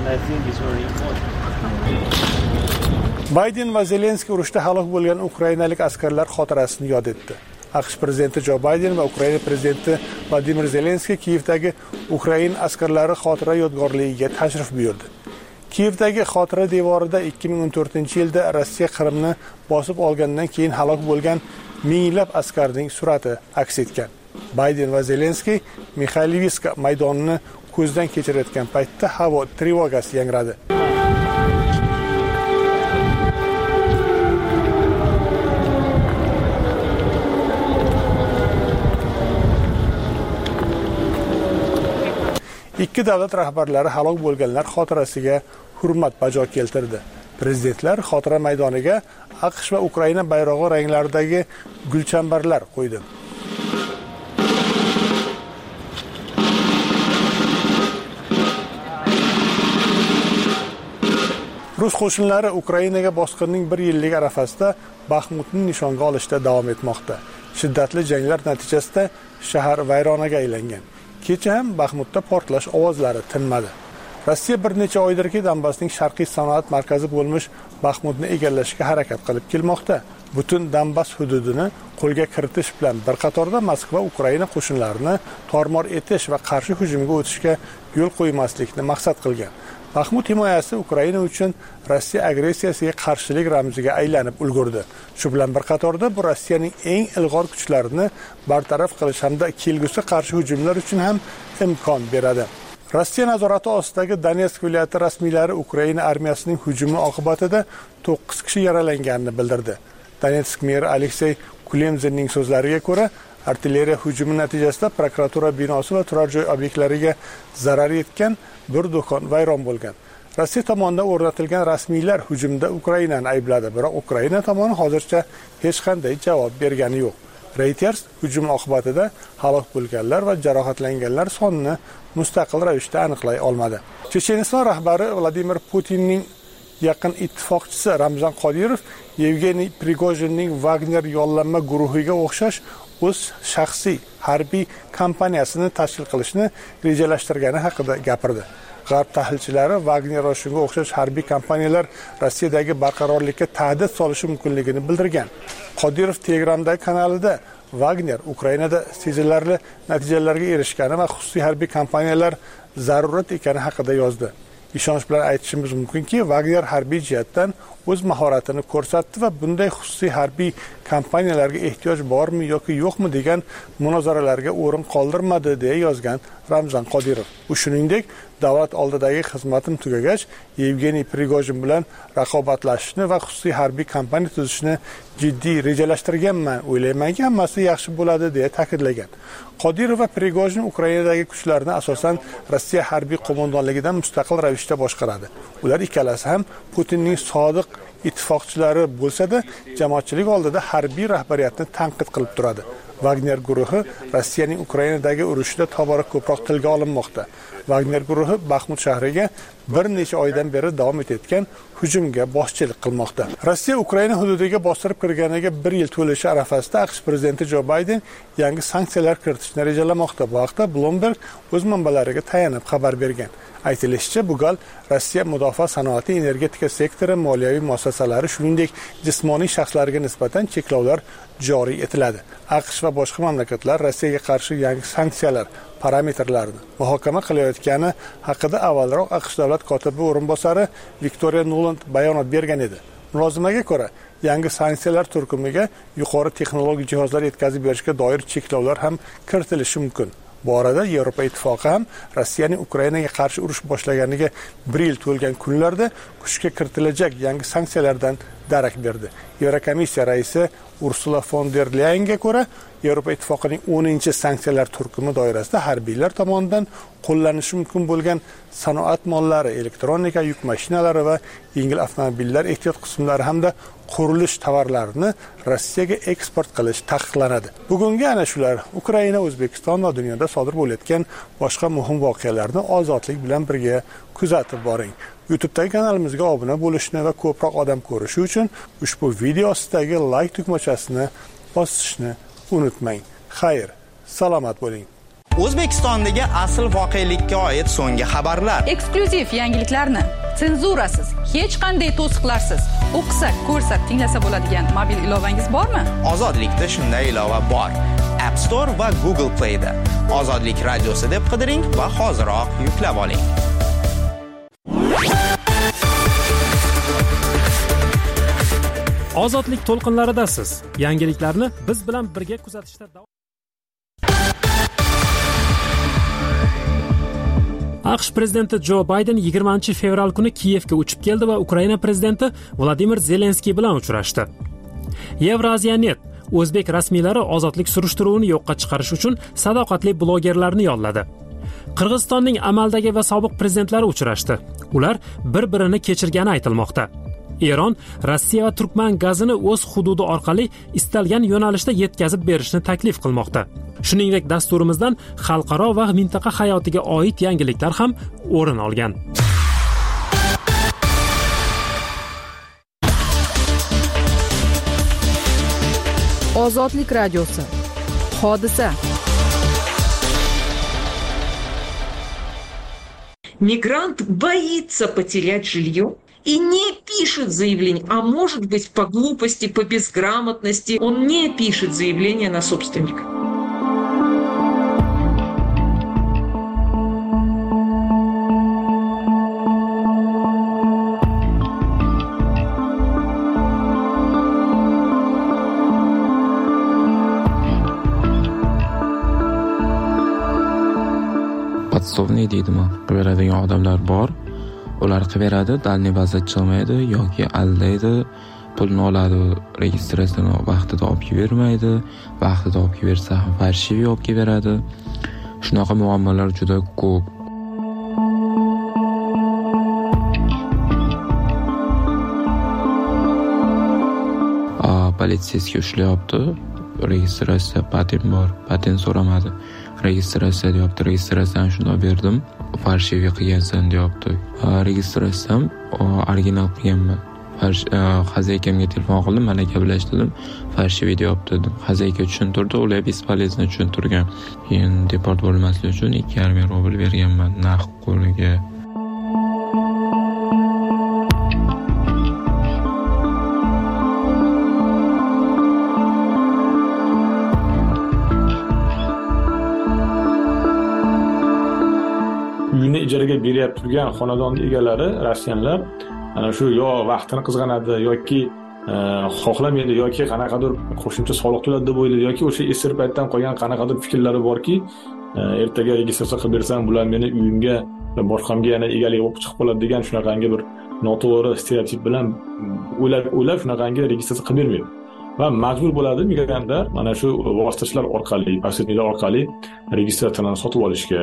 Bayden va Zelenskiy urushda halok bo'lgan ukrainalik askarlar xotirasini yod etdi. AQSh prezidenti Jo Bayden va Ukraina prezidenti Vladimir Zelenskiy Kiyevdagi Ukraina askarlari xotira yodgorligiga tashrif buyurdi. Kiyevdagi xotira devorida 2014-yilda Rossiya Qrimni bosib olgandan keyin halok bo'lgan minglab askarning surati aks etgan. Bayden va Zelenskiy Mikhaylivska maydonini ko'zdan kechirayotgan paytda havo trevogasi yangradi. Ikki davlat rahbarlari halok bo'lganlar xotirasiga hurmat bajo keltirdi. Prezidentlar xotira maydoniga AQSh va Ukraina bayrog'i ranglaridagi gulchambarlar qo'ydi. Rus qo'shinlari Ukrainaga bosqinning 1 yillik arafasida Baxmutni nishonga olishda davom etmoqda. Shiddatli janglar natijasida shahar vayronaga aylangan. Kecha ham Baxmutda portlash ovozlari tinmadi. Rossiya bir necha oydirki Donbassning sharqiy sanoat markazi bo'lmish Baxmutni egallashga harakat qilib kelmoqda. Butun Donbass hududini qo'lga kiritish bilan bir qatorda Moskva Ukraina qo'shinlarini tormor etish va qarshi hujumga o'tishga yo'l qo'ymaslikni maqsad qilgan. Baxmut himoyasi Ukraina uchun Rossiya agressiyasiga qarshilik ramziga aylanib ulgurdi. Shu bilan bir qatorda bu Rossiyaning eng ilg'or kuchlarini bartaraf qilish hamda kelgusi qarshi hujumlar uchun ham imkon beradi. Rossiya nazorati ostidagi Donetsk viloyati rasmiylari Ukraina armiyasining hujumi oqibatida 9 kishi yaralanganini bildirdi. Donetsk meri Aleksey Kulemzinning so'zlariga ko'ra, artilleriya hujumi natijasida prokuratura binosi va turar joy obyektlariga zarar yetgan, bir do'kon vayron bo'lgan. Rossiya tomonidan o'rnatilgan rasmiylar hujumda Ukrainani aybladi, biroq Ukraina tomoni hozircha hech qanday javob bergani yo'q. Reuters hujum oqibatida halok bo'lganlar va jarohatlanganlar sonini mustaqil ravishda aniqlay olmadi. Checheniston rahbari Vladimir Putinning yaqin ittifoqchisi Ramzan Qodirov Yevgeniy Prigojinning Wagner yollanma guruhiga o'xshash o'z shaxsiy harbiy kompaniyasini tashkil qilishni rejalashtirgani haqida gapirdi. G'arb tahlilchilari Wagner va shunga o'xshash harbiy kompaniyalar Rossiyadagi barqarorlikka tahdid solishi mumkinligini bildirgan. Qodirov Telegramdagi kanalida Wagner Ukrainada sezilarli natijalarga erishgani va xususiy harbiy kompaniyalar zarurat ekani haqida yozdi. Ishonch bilan aytishimiz mumkinki, Wagner harbiy jihatdan o'z mahoratini ko'rsatdi va bunday xususiy harbiy kompaniyalarga ehtiyoj bormi yoki yo'qmi degan munozaralarga o'rin qoldirmadi deya yozgan Ramzan Qodirov. U shuningdek, davlat oldidagi xizmatim tugagach, Yevgeniy Prigojin bilan raqobatlashishni va xususiy harbiy kompaniya tuzishni jiddiy rejalashtirganman, o'ylaymanki, hammasi yaxshi bo'ladi deya ta'kidlagan. Qodirov va Prigojin Ukrainadagi kuchlarni asosan Rossiya harbiy qo'mondonligidan mustaqil ravishda boshqaradi. Ular ikkalasi ham Putinning sodiq ittifoqchilari bo'lsa-da, jamoatchilik oldida harbiy rahbariyatni tanqid qilib turadi. Wagner guruhi Rossiyaning Ukrainadagi urushida tobora ko'proq tilga olinmoqda. Wagner guruhi Baxmut shahriga bir necha oydan beri davom etayotgan hujumga boshchilik qilmoqda. Rossiya Ukraina hududiga bostirib kirganiga 1 yil to'lishi arafasida AQSh prezidenti Jo Bayden yangi sanksiyalar kiritishni rejalamoqda. Bu haqda Bloomberg o'z manbalariga tayanib xabar bergan. Aytilishicha, bu gal Rossiya mudofaa sanoati, energetika sektori, moliyaviy muassasalari, shuningdek jismoniy shaxslarga nisbatan cheklovlar joriy etiladi. AQSh va boshqa mamlakatlar Rossiyaga qarshi yangi sanksiyalar parametrlarini muhokama qilayotgani haqida avvalroq AQSh davlat kotibi o'rinbosari Victoria Nuland bayonot bergan edi. Mulozimaga ko'ra, yangi sanksiyalar turkumiga yuqori texnologik jihozlar yetkazib berishga doir cheklovlar ham kiritilishi mumkin. Bu orada Yevropa ittifoqi ham Rossiyaning Ukrainaga qarshi urush boshlaganiga 1 yil to'lgan kunlarda kuchga kiritilajak yangi sanksiyalardan darak berdi. Yevrokomissiya raisi Ursula von der Leyenga ko'ra, Yevropa ittifoqining 10-sanksiyalar turkumi doirasida harbiylar tomonidan qo'llanishi mumkin bo'lgan sanoat mollari, elektronika, yuk mashinalari va yengil avtomobillar ehtiyot qismlari hamda qurilish tovarlarini Rossiyaga eksport qilish taqiqlanadi. Bugungi ana shular Ukraina, O'zbekiston va dunyoda sodir bo'layotgan boshqa muhim voqealarni ozodlik bilan birga kuzatib boring. YouTube'dagi kanalimizga obuna bo'lishni va ko'proq odam ko'rishi uchun ushbu video ostidagi like tugmachasini bosishni unutmang. Xayr, salomat bo'ling. O'zbekistondagi asl voqelikka oid so'nggi xabarlar. Eksklyuziv yangiliklarni senzurasiz, hech qanday to'siqlarsiz o'qisa, ko'rsa, tinglasa bo'ladigan mobil ilovangiz bormi? Ozodlikda shunday ilova bor. App Store va Google Play da Ozodlik radiosi deb qidiring va hoziroq yuklab oling. Ozodlik to'lqinlaridasiz. Yangiliklarni biz bilan birga kuzatishda davom. AQSh prezidenti Jo Bayden 20-fevral kuni Kiyevga uchib keldi va Ukraina prezidenti Vladimir Zelenskiy bilan uchrashdi. Yevroziyanet o'zbek rasmiylari ozodlik surishtiruvini yo'qqa chiqarish uchun sadoqatli blogerlarni yolladi. Qirg'izistonning amaldagi va sobiq prezidentlari uchrashdi. Ular bir-birini kechirgani aytilmoqda. Eron Rossiya va Turkman gazini o'z hududi orqali istalgan yo'nalishda yetkazib berishni taklif qilmoqda. Shuningdek, dasturimizdan xalqaro va mintaqa hayotiga oid yangiliklar ham o'rin olgan. Ozodlik radiosi. Hodisa. Мигрант боится потерять жилье и не пишет заявление, а может быть по глупости, по безграмотности, он не пишет заявление на собственника. Podstovniy deydimi? Qiladigan odamlar bor. Ular qilaveradi, dalniy baza chiqmaydi yoki aldaydi, pulni oladi, registratsiyani vaqtida olib bermaydi, vaqtida olib bersa ham farshiviy olib beradi. Shunaqa muammolar juda ko'p. Politsiyasiga ushlayapti. Registratsiya patent bor, patent so'ramadi. Registratsiya deyapti, registratsiyani shunday berdim, farshiviy qilgansan deyapti. Registratsiyam original qilganman. Xazakamga telefon qildim, mana gaplashdim, farshiviy deyapti dedim. Xazayka tushuntirdi, ular bespolezno tushuntirgan. Keyin deport bo'lmaslik uchun 2,5 rubl berganman naqd qo'liga. Uyini ijaraga beryapti turgan xonadon egalari, rossiyanlar, ana shu yo vaqtini qizg'anadi yoki xohlamaydi yoki qanaqadir qo'shimcha soliq to'ladi deb o'ylaydi yoki o'sha esir paytdan qolgan qanaqadir fikrlari borki, ertaga registratsiya qilib bersam, bular meni uyimga va boshqamga yana egalik bo'lib chiqib qoladi degan shunaqangi bir noto'g'ri stereotip bilan o'ylab shunaqangi registratsiya qilib bermaydi. Va majbur bo'ladi migrantlar mana shu vositachilar orqali, posredniklar orqali registratsiyani sotib olishga.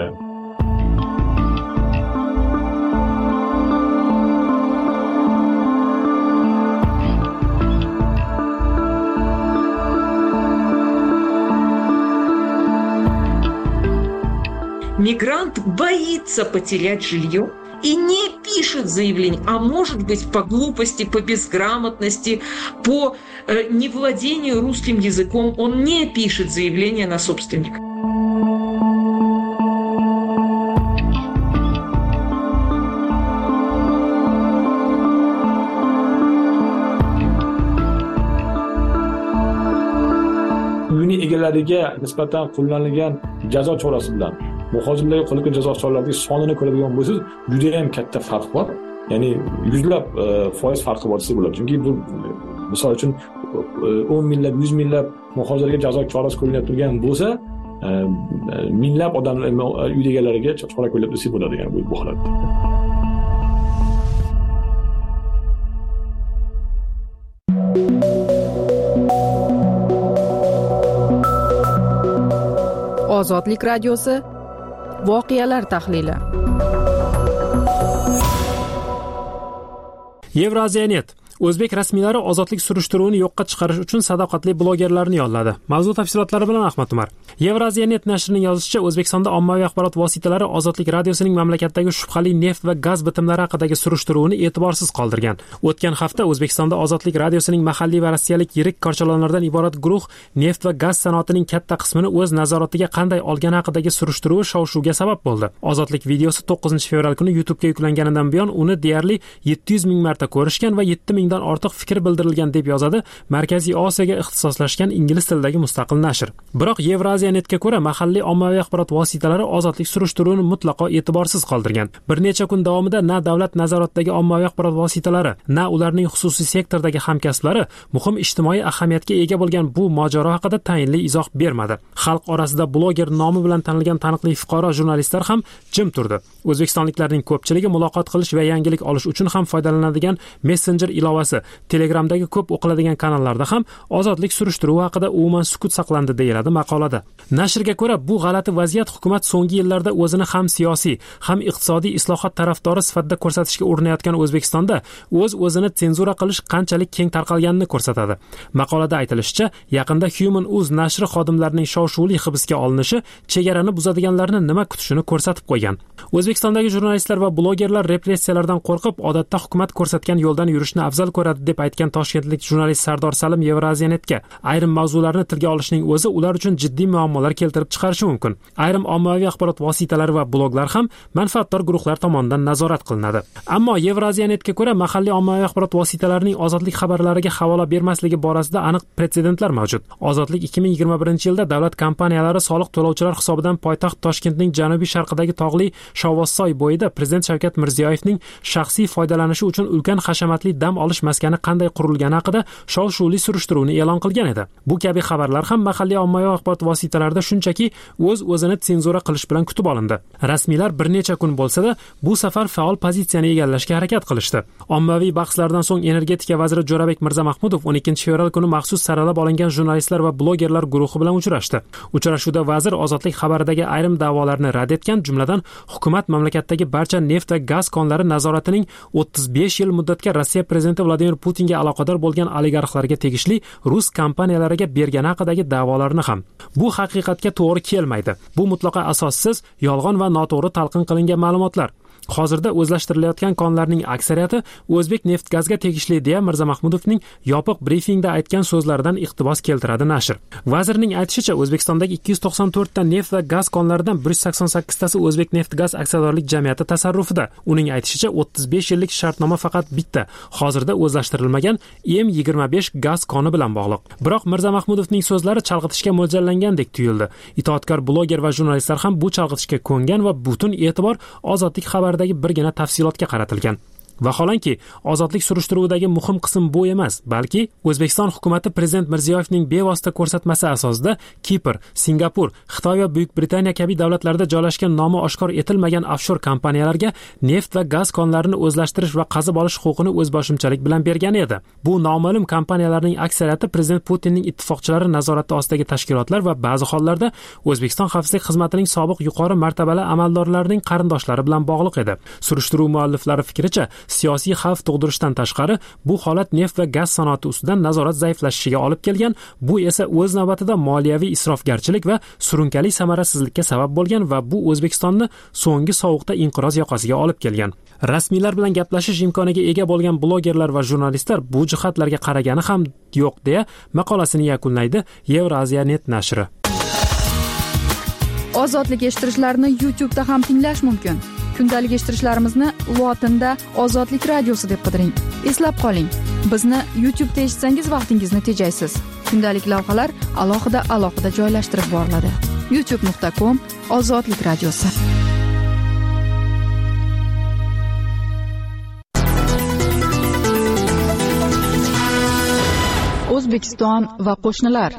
Мигрант боится потерять жилье и не пишет заявление, а может быть по глупости, по безграмотности, по невладению русским языком, он не пишет заявление на собственника. Uyini egalariga nisbatan qo'llanilgan jazo chorasi bilan muhojirlarga qo'llangan jazo choralarining sonini ko'radigan bo'lsangiz, juda ham katta farq bor. Ya'ni yuzlab foiz farqi bor desa bo'ladi. Chunki bu misol uchun 10 minglab, 100 minglab muhojirlarga jazo chorasi qo'llanib turgan bo'lsa, minglab odamlar uy egalariga chora qo'llab desa bo'ladi, ya'ni bu holatda. Ozodlik radiosi. Voqealar tahlili. Yevroziyanet O'zbek rasmiylari ozodlik surishtiruvini yo'qqa chiqarish uchun sadoqatli blogerlarni yolladi. Mavzu tafsilotlari bilan Ahmad Umar. Euraziya.net nashrining yozishicha, O'zbekistonda ommaviy axborot vositalari Ozodlik radiosining mamlakatdagi shubhali neft va gaz bitimlari haqidagi surishtiruvni e'tiborsiz qoldirgan. O'tgan hafta O'zbekistonda Ozodlik radiosining mahalliy va rossiyalik yirik korchalonlardan iborat guruh neft va gaz sanoatining katta qismini o'z nazoratiga qanday olgani haqidagi surishtiruvi shov-shuvga sabab bo'ldi. Ozodlik videosi 9-fevral kuni YouTube ga yuklanganidan buyon uni deyarli 700 ming marta ko'rishgan va 7 mingdan ortiq fikr bildirilgan deb yozadi Markaziy Osiyoga ixtisoslashgan ingliz tilidagi mustaqil nashr. Biroq Euraziya.netga ko'ra, mahalliy ommaviy axborot vositalari ozodlik surishtiruvini mutlaqo e'tiborsiz qoldirgan. Bir necha kun davomida na davlat nazoratidagi ommaviy axborot vositalari, na ularning xususiy sektordagi hamkasblari muhim ijtimoiy ahamiyatga ega bo'lgan bu mojaro haqida tayinli izoh bermadi. Xalq orasida bloger nomi bilan tanilgan taniqli fuqaro jurnalistlar ham jim turdi. O'zbekistonliklarning ko'pchiligi muloqot qilish va yangilik olish uchun ham foydalanadigan Messenger ilovasi, Telegramdagi ko'p o'qiladigan kanallarda ham ozodlik surishtiruvi haqida umuman sukut saqlandi deyiladi maqolada. Nashrga ko'ra, bu g'alati vaziyat hukumat so'nggi yillarda o'zini ham siyosiy, ham iqtisodiy islohot tarafdori sifatida ko'rsatishga urinayotgan O'zbekistonda o'zini senzura qilish qanchalik keng tarqalganini ko'rsatadi. Maqolada aytilishicha, yaqinda Human Uz nashri xodimlarining shov-shuvli hibsga olinishi chegarani buzadiganlarni nima kutishini ko'rsatib qo'ygan. O'zbekistondagi jurnalistlar va blogerlar repressiyalardan qo'rqib, odatda hukumat ko'rsatgan yo'ldan yurishni afzal ko'radi deb aytgan toshkentlik jurnalist Sardor Salim Euraziya.netga ayrim mavzularni tilga olishning o'zi ular uchun jiddiy muammolar keltirib chiqarishi mumkin. Ayrim ommaviy axborot vositalari va bloglar ham manfaatdor guruhlar tomonidan nazorat qilinadi. Ammo Euraziya.netga ko'ra, mahalliy ommaviy axborot vositalarining ozodlik xabarlariga havola bermasligi borasida aniq pretsedentlar mavjud. Ozodlik 2021-yilda davlat kompaniyalari soliq to'lovchilar hisobidan poytaxt Toshkentning janubiy sharqidagi tog'li Shovvozsoy bo'yida Prezident Shavkat Mirziyoyevning shaxsiy foydalanishi uchun ulkan hashamatli dam olish maskani qanday qurilgani haqida shov-shuvli surishtiruvni e'lon qilgan edi. Bu kabi xabarlar ham mahalliy ommaviy axborot vositalarida shunchaki o'zini senzura qilish bilan kutib olindi. Rasmiylar bir necha kun bo'lsa-da, bu safar faol pozitsiyani egallashga harakat qilishdi. Ommaviy bahslardan so'ng energetika vaziri Jo'rabek Mirzamahmudov 12-fevral kuni maxsus saralab olingan jurnalistlar va blogerlar guruhi bilan uchrashdi. Uchrashuvda vazir ozodlik xabaridagi ayrim da'volarni rad etgan, jumladan hukumat mamlakatdagi barcha neft va gaz konlari nazoratining 35 yil muddatga Rossiya prezidenti Vladimir Putinga aloqador bo'lgan oligarxlarga tegishli rus kompaniyalariga bergani haqidagi da'volarni ham. Bu haqiqatga to'g'ri kelmaydi. Bu mutlaqo asossiz, yolg'on va noto'g'ri talqin qilingan ma'lumotlar. Hozirda o'zlashtirilayotgan konlarning aksariyati O'zbek neft gazga tegishli deya Mirzamahmudovning yopiq brifingda aytgan so'zlaridan iqtibos keltiradi nashr. Vazirning aytishicha, O'zbekistondagi 294 ta neft va gaz konlaridan 188 tasi O'zbek neft gaz aksiyadorlik jamiyati tasarrufida. Uning aytishicha, 35 yillik shartnoma faqat bitta, hozirda o'zlashtirilmagan M25 gaz koni bilan bog'liq. Biroq Mirzamahmudovning so'zlari chalg'itishga mo'ljallangandek tuyuldi. Itoatkor bloger va jurnalistlar ham bu chalg'itishga ko'ngan va butun e'tibor ozodlik xabaridagi birgina tafsilotga qaratilgan. Vaholanki, ozodlik surishtiruvidagi muhim qism bu emas, balki O'zbekiston hukumatı Prezident Mirziyoyevning bevosita ko'rsatmasi asosida Kipr, Singapur, Xitoy va Buyuk Britaniya kabi davlatlarda joylashgan nomi oshkor etilmagan offshor kompaniyalarga neft va gaz konlarini o'zlashtirish va qazib olish huquqini o'zboshimchalik bilan bergan edi. Bu noma'lum kompaniyalarning aksariyati Prezident Putinning ittifoqchilari nazorati ostidagi tashkilotlar va ba'zi hollarda O'zbekiston xavfsizlik xizmatining sobiq yuqori martabali amaldorlarining qarindoshlari bilan bog'liq edi. Surishtiruv mualliflari fikricha, siyosiy xavf tug'dirishdan tashqari, bu holat neft va gaz sanoati ustidan nazorat zaiflashishiga olib kelgan, bu esa o'z navbatida moliyaviy isrofgarchilik va surunkali samarasizlikka sabab bo'lgan va bu O'zbekistonni so'nggi sovuqda inqiroz yoqasiga olib kelgan. Rasmiylar bilan gaplashish imkoniga ega bo'lgan blogerlar va jurnalistlar bu jihatlarga qaragani ham yo'q deya maqolasini yakunlaydi Euraziya.net nashri. Ozodlik eshittirishlarni YouTube da ham tinglash mumkin. Kundalik eshittirishlarimizni lotinda Ozodlik radiosi deb qidiring. Eslab qoling, bizni YouTube da eshitsangiz vaqtingizni tejaysiz. Kundalik lavhalar alohida joylashtirib boriladi. youtube.com/Ozodlik radiosi. O'zbekiston va qo'shnilar.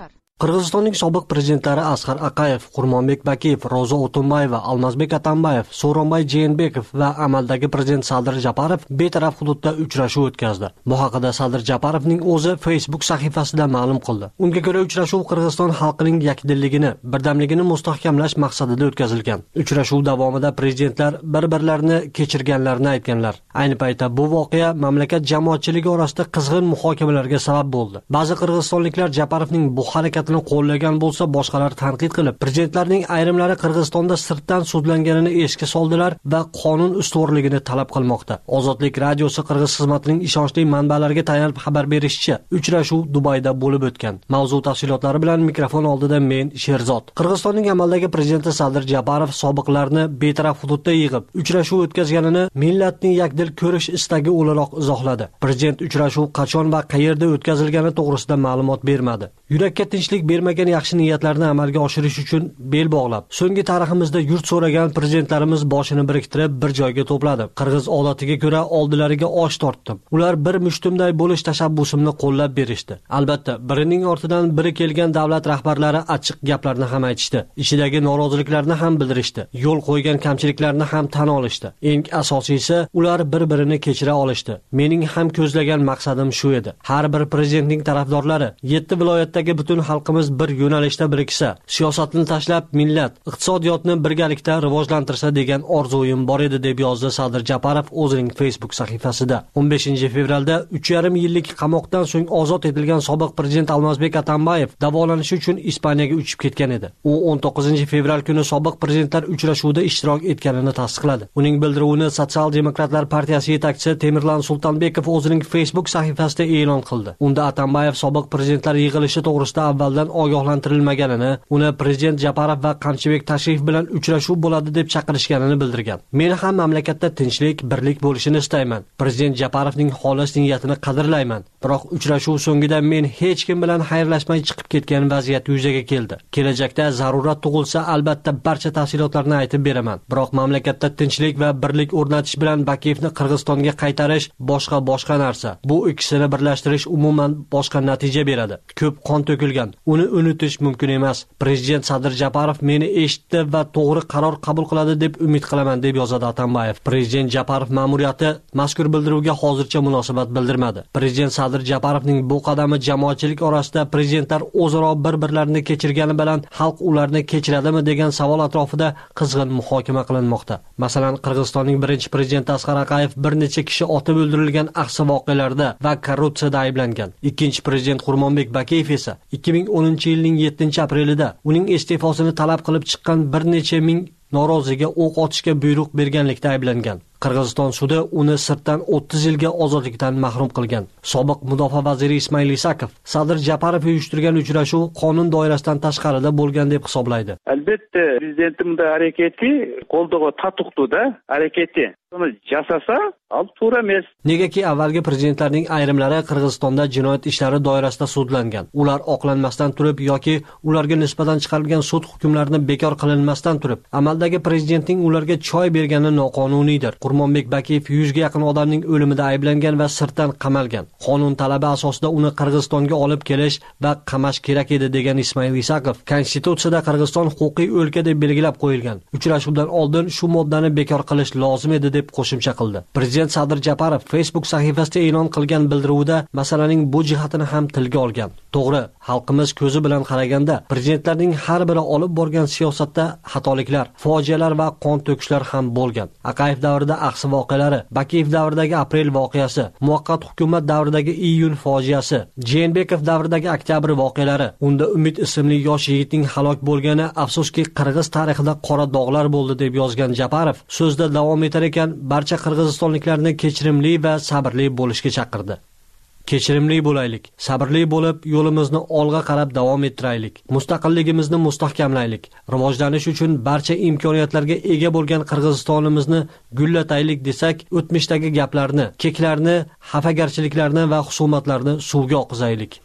Qirg'izistonning sobiq prezidentlari Asqar Aqayev, Qurmonbek Bakiyev, Ro'za O'tunbayeva, Almazbek Atambayev, So'ronbay Jeenbekov va amaldagi prezident Sadir Japarov betaraf hududda uchrashuv o'tkazdi. Bu haqida Sadir Japarovning o'zi Facebook sahifasida ma'lum qildi. Unga ko'ra uchrashuv Qirg'iziston xalqining yakdilligini, birdamligini mustahkamlash maqsadida o'tkazilgan. Uchrashuv davomida prezidentlar bir-birlarini kechirganlarini aytganlar. Ayni paytda bu voqea mamlakat jamoatchiligi orasida qizg'in muhokamalarga sabab bo'ldi. Ba'zi qirg'izistonliklar Japarovning bu harakatini qo'llagan bo'lsa, boshqalar tanqid qilib, prezidentlarning ayrimlari Qirg'izistonda sirtdan sudlanganini esga soldilar va qonun ustuvorligini talab qilmoqda. Ozodlik radiosi Qirg'iz xizmatining ishonchli manbalariga tayanib xabar berishicha, uchrashuv Dubayda bo'lib o'tgan. Mavzu tafsilotlari bilan mikrofon oldida men Sherzod. Qirg'izistonning amaldagi prezidenti Sadir Japarov sobiqlarni betaraf hududda yig'ib, uchrashuv o'tkazganini millatning yakdil ko'rish istagi o'laroq izohladi. Prezident uchrashuv qachon va qayerda o'tkazilgani to'g'risida ma'lumot bermadi. Yurakka tinchlik bermagan yaxshi niyatlarni amalga oshirish uchun bel bog'lab, so'nggi tariximizda yurt so'ragan prezidentlarimiz boshini biriktirib bir joyga to'pladi. Qirg'iz odatiga ko'ra oldilariga osh tortdim. Ular bir mushtumday bo'lish tashabbusimni qo'llab berishdi. Albatta, birining ortidan biri kelgan davlat rahbarlari achchiq gaplarni ham aytishdi. Ichidagi noroziliklarni ham bildirishdi. Yo'l qo'ygan kamchiliklarni ham tan olishdi. Eng asosiysi, ular bir-birini kechira olishdi. Mening ham ko'zlagan maqsadim shu edi. Har bir prezidentning tarafdorlari 7 viloyatdagi butun xalqimiz bir yo'nalishda biriksa, siyosatni tashlab millat, iqtisodiyotni birgalikda rivojlantirsa degan orzuim bor edi, deb yozdi Sadir Japarov o'zining Facebook sahifasida. 15-fevralda 3,5 yillik qamoqdan so'ng ozod etilgan sobiq prezident Almazbek Atambayev davolanish uchun Ispaniyaga uchib ketgan edi. U 19-fevral kuni sobiq prezidentlar uchrashuvida ishtirok etganini tasdiqladi. Uning bildiruvini Sotsial demokratlar partiyasi yetakchisi Temirlan Sultonbekov o'zining Facebook sahifasida e'lon qildi. Unda Atambayev sobiq prezidentlar yig'ilishi to'g'risida avvaldan ogohlantirilmaganini, uni prezident Japarov va Qamchibek tashrif bilan uchrashuv bo'ladi deb chaqirishganini bildirgan. Men ham mamlakatda tinchlik, birlik bo'lishini istayman. Prezident Japarovning xolis niyatini qadrlayman. Biroq uchrashuv so'ngida men hech kim bilan xayrlashmay chiqib ketgan vaziyat yuzaga keldi. Kelajakda zarurat tug'ilsa, albatta barcha tafsilotlarni aytib beraman. Biroq mamlakatda tinchlik va birlik o'rnatish bilan Bakiyevni Qirg'izistonga qaytarish boshqa narsa. Bu ikkisini birlashtirish umuman boshqa natija beradi. Ko'p qon to'kilgan. Uni unutish mumkin emas. Prezident Sadir Japarov meni eshitdi va to'g'ri qaror qabul qiladi deb umid qilaman, deb yozadi Atambayev. Prezident Japarov ma'muriyati mazkur bildiruvga hozircha munosabat bildirmadi. Prezident Sadir Japarovning bu qadami jamoatchilik orasida prezidentlar o'zaro bir-birlarini kechirgani bilan xalq ularni kechiradimi degan savol atrofida qizg'in muhokama qilinmoqda. Masalan, Qirg'izistonning birinchi prezidenti Asqar Aqayev bir necha kishi otib o'ldirilgan ahsi voqealarda va korrupsiyada ayblangan. Ikkinchi prezident Qurmonbek Bakiyev esa 2010-yilning 7-aprelida uning iste'fosini talab qilib chiqqan bir necha ming noroziga o'q otishga buyruq berganlikda ayblangan. Qirg'iziston sudi uni sirtdan 30 yilga ozodlikdan mahrum qilgan. Sobiq mudofaa vaziri Ismoil Isakov Sadir Japarov uyushtirgan uchrashuv qonun doirasidan tashqarida bo'lgan deb hisoblaydi. Albatta, prezidentimning harakati qo'ldoga tatuqdi-da, harakati. Buni jasasa, al to'g'ri emas. Negaki avvalgi prezidentlarning ayrimlari Qirg'izistonda jinoyat ishlari doirasida sudlangan. Ular oqlanmasdan turib yoki ularga nisbatan chiqarilgan sud hukmlarini bekor qilinmasdan turib, amaldagi prezidentning ularga choy bergani noqonuniydir. Qurmonbek Bakiyev 100 ga yaqin odamning o'limida ayblangan va sirtdan qamalgan. Qonun talabi asosida uni Qirg'izistonga olib kelish va qamash kerak edi, degan Ismoil Isakov. Konstitutsiyada Qirg'iziston huquqiy o'lka deb belgilab qo'yilgan. Uchrashuvdan oldin shu moddani bekor qilish lozim edi, deb qo'shimcha qildi. Prezident Sadir Japarov Facebook sahifasida e'lon qilgan bildiruvda masalaning bu jihatini ham tilga olgan. To'g'ri, xalqimiz ko'zi bilan qaraganda prezidentlarning har biri olib borgan siyosatda xatoliklar, fojialar va qon to'kishlar ham bo'lgan. Aqayev davrida ahsi voqealari, Bakiyev davridagi aprel voqeasi, muvaqqat hukumat davridagi iyun fojiasi, Jeenbekov davridagi oktyabr voqealari, unda Umid ismli yosh yigitning halok bo'lgani afsuski Qirg'iz tarixida qora dog'lar bo'ldi, deb yozgan Japarov so'zda davom etar ekan, barcha qirg'izistonliklarni kechirimli va sabrli bo'lishga chaqirdi. Kechirimli bo'laylik, sabrli bo'lib, yo'limizni olg'a qarab davom ettiraylik. Mustaqilligimizni mustahkamlaylik. Rivojlanish uchun barcha imkoniyatlarga ega bo'lgan Qirg'izistonimizni gullataylik desak, o'tmishdagi gaplarni, keklarni, xafagarchiliklarni va husumatlarni suvga oqizaylik.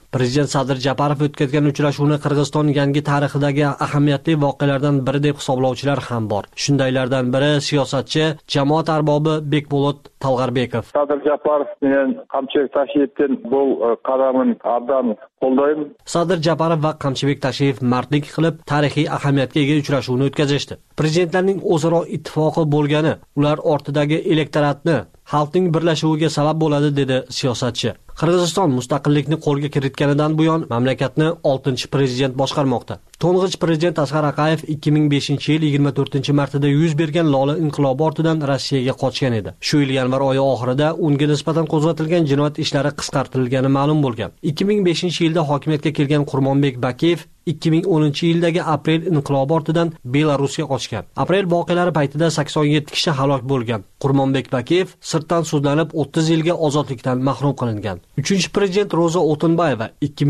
Prezident Sadir Japarov o'tkazgan uchrashuvni Qirg'iziston yangi tarixidagi ahamiyatli voqealardan biri deb hisoblovchilar ham bor. Shundaylardan biri siyosatchi, jamoat arbobi Bekbolot Talg'arbekov. Sadir Japarov bilan Qamchibek Tashiyevning bu qadamini abdan qo'llayman. Sadir Japarov va Qamchibek Tashiyev mardlik qilib tarixiy ahamiyatga ega uchrashuvni o'tkazishdi. Prezidentlarning o'zaro ittifoqi bo'lgani ular ortidagi elektoratni xalqning birlashuviga sabab bo'ladi, dedi siyosatchi. Qirg'iziston mustaqillikni qo'lga kiritganidan buyon mamlakatni 6-prezident boshqarmoqda. To'ng'ich prezident Asqar Aqayev 2005-yil 24-martida yuz bergan Lola inqilobi ortidan Rossiyaga qochgan edi. Shu yil yanvar oyi oxirida unga nisbatan qo'zg'atilgan jinoyat ishlari qisqartirilgani ma'lum bo'lgan. 2005-yilda hokimiyatga kelgan Qurmonbek Bakiyev 2010-yildagi aprel inqilobi ortidan Belarusga qochgan. Aprel voqealari paytida 87 kishi halok bo'lgan. Qurmonbek Bakiyev sirtdan sudlanib 30 yilga ozodlikdan mahrum qilingan. 3-prezident Roza O'tinbayeva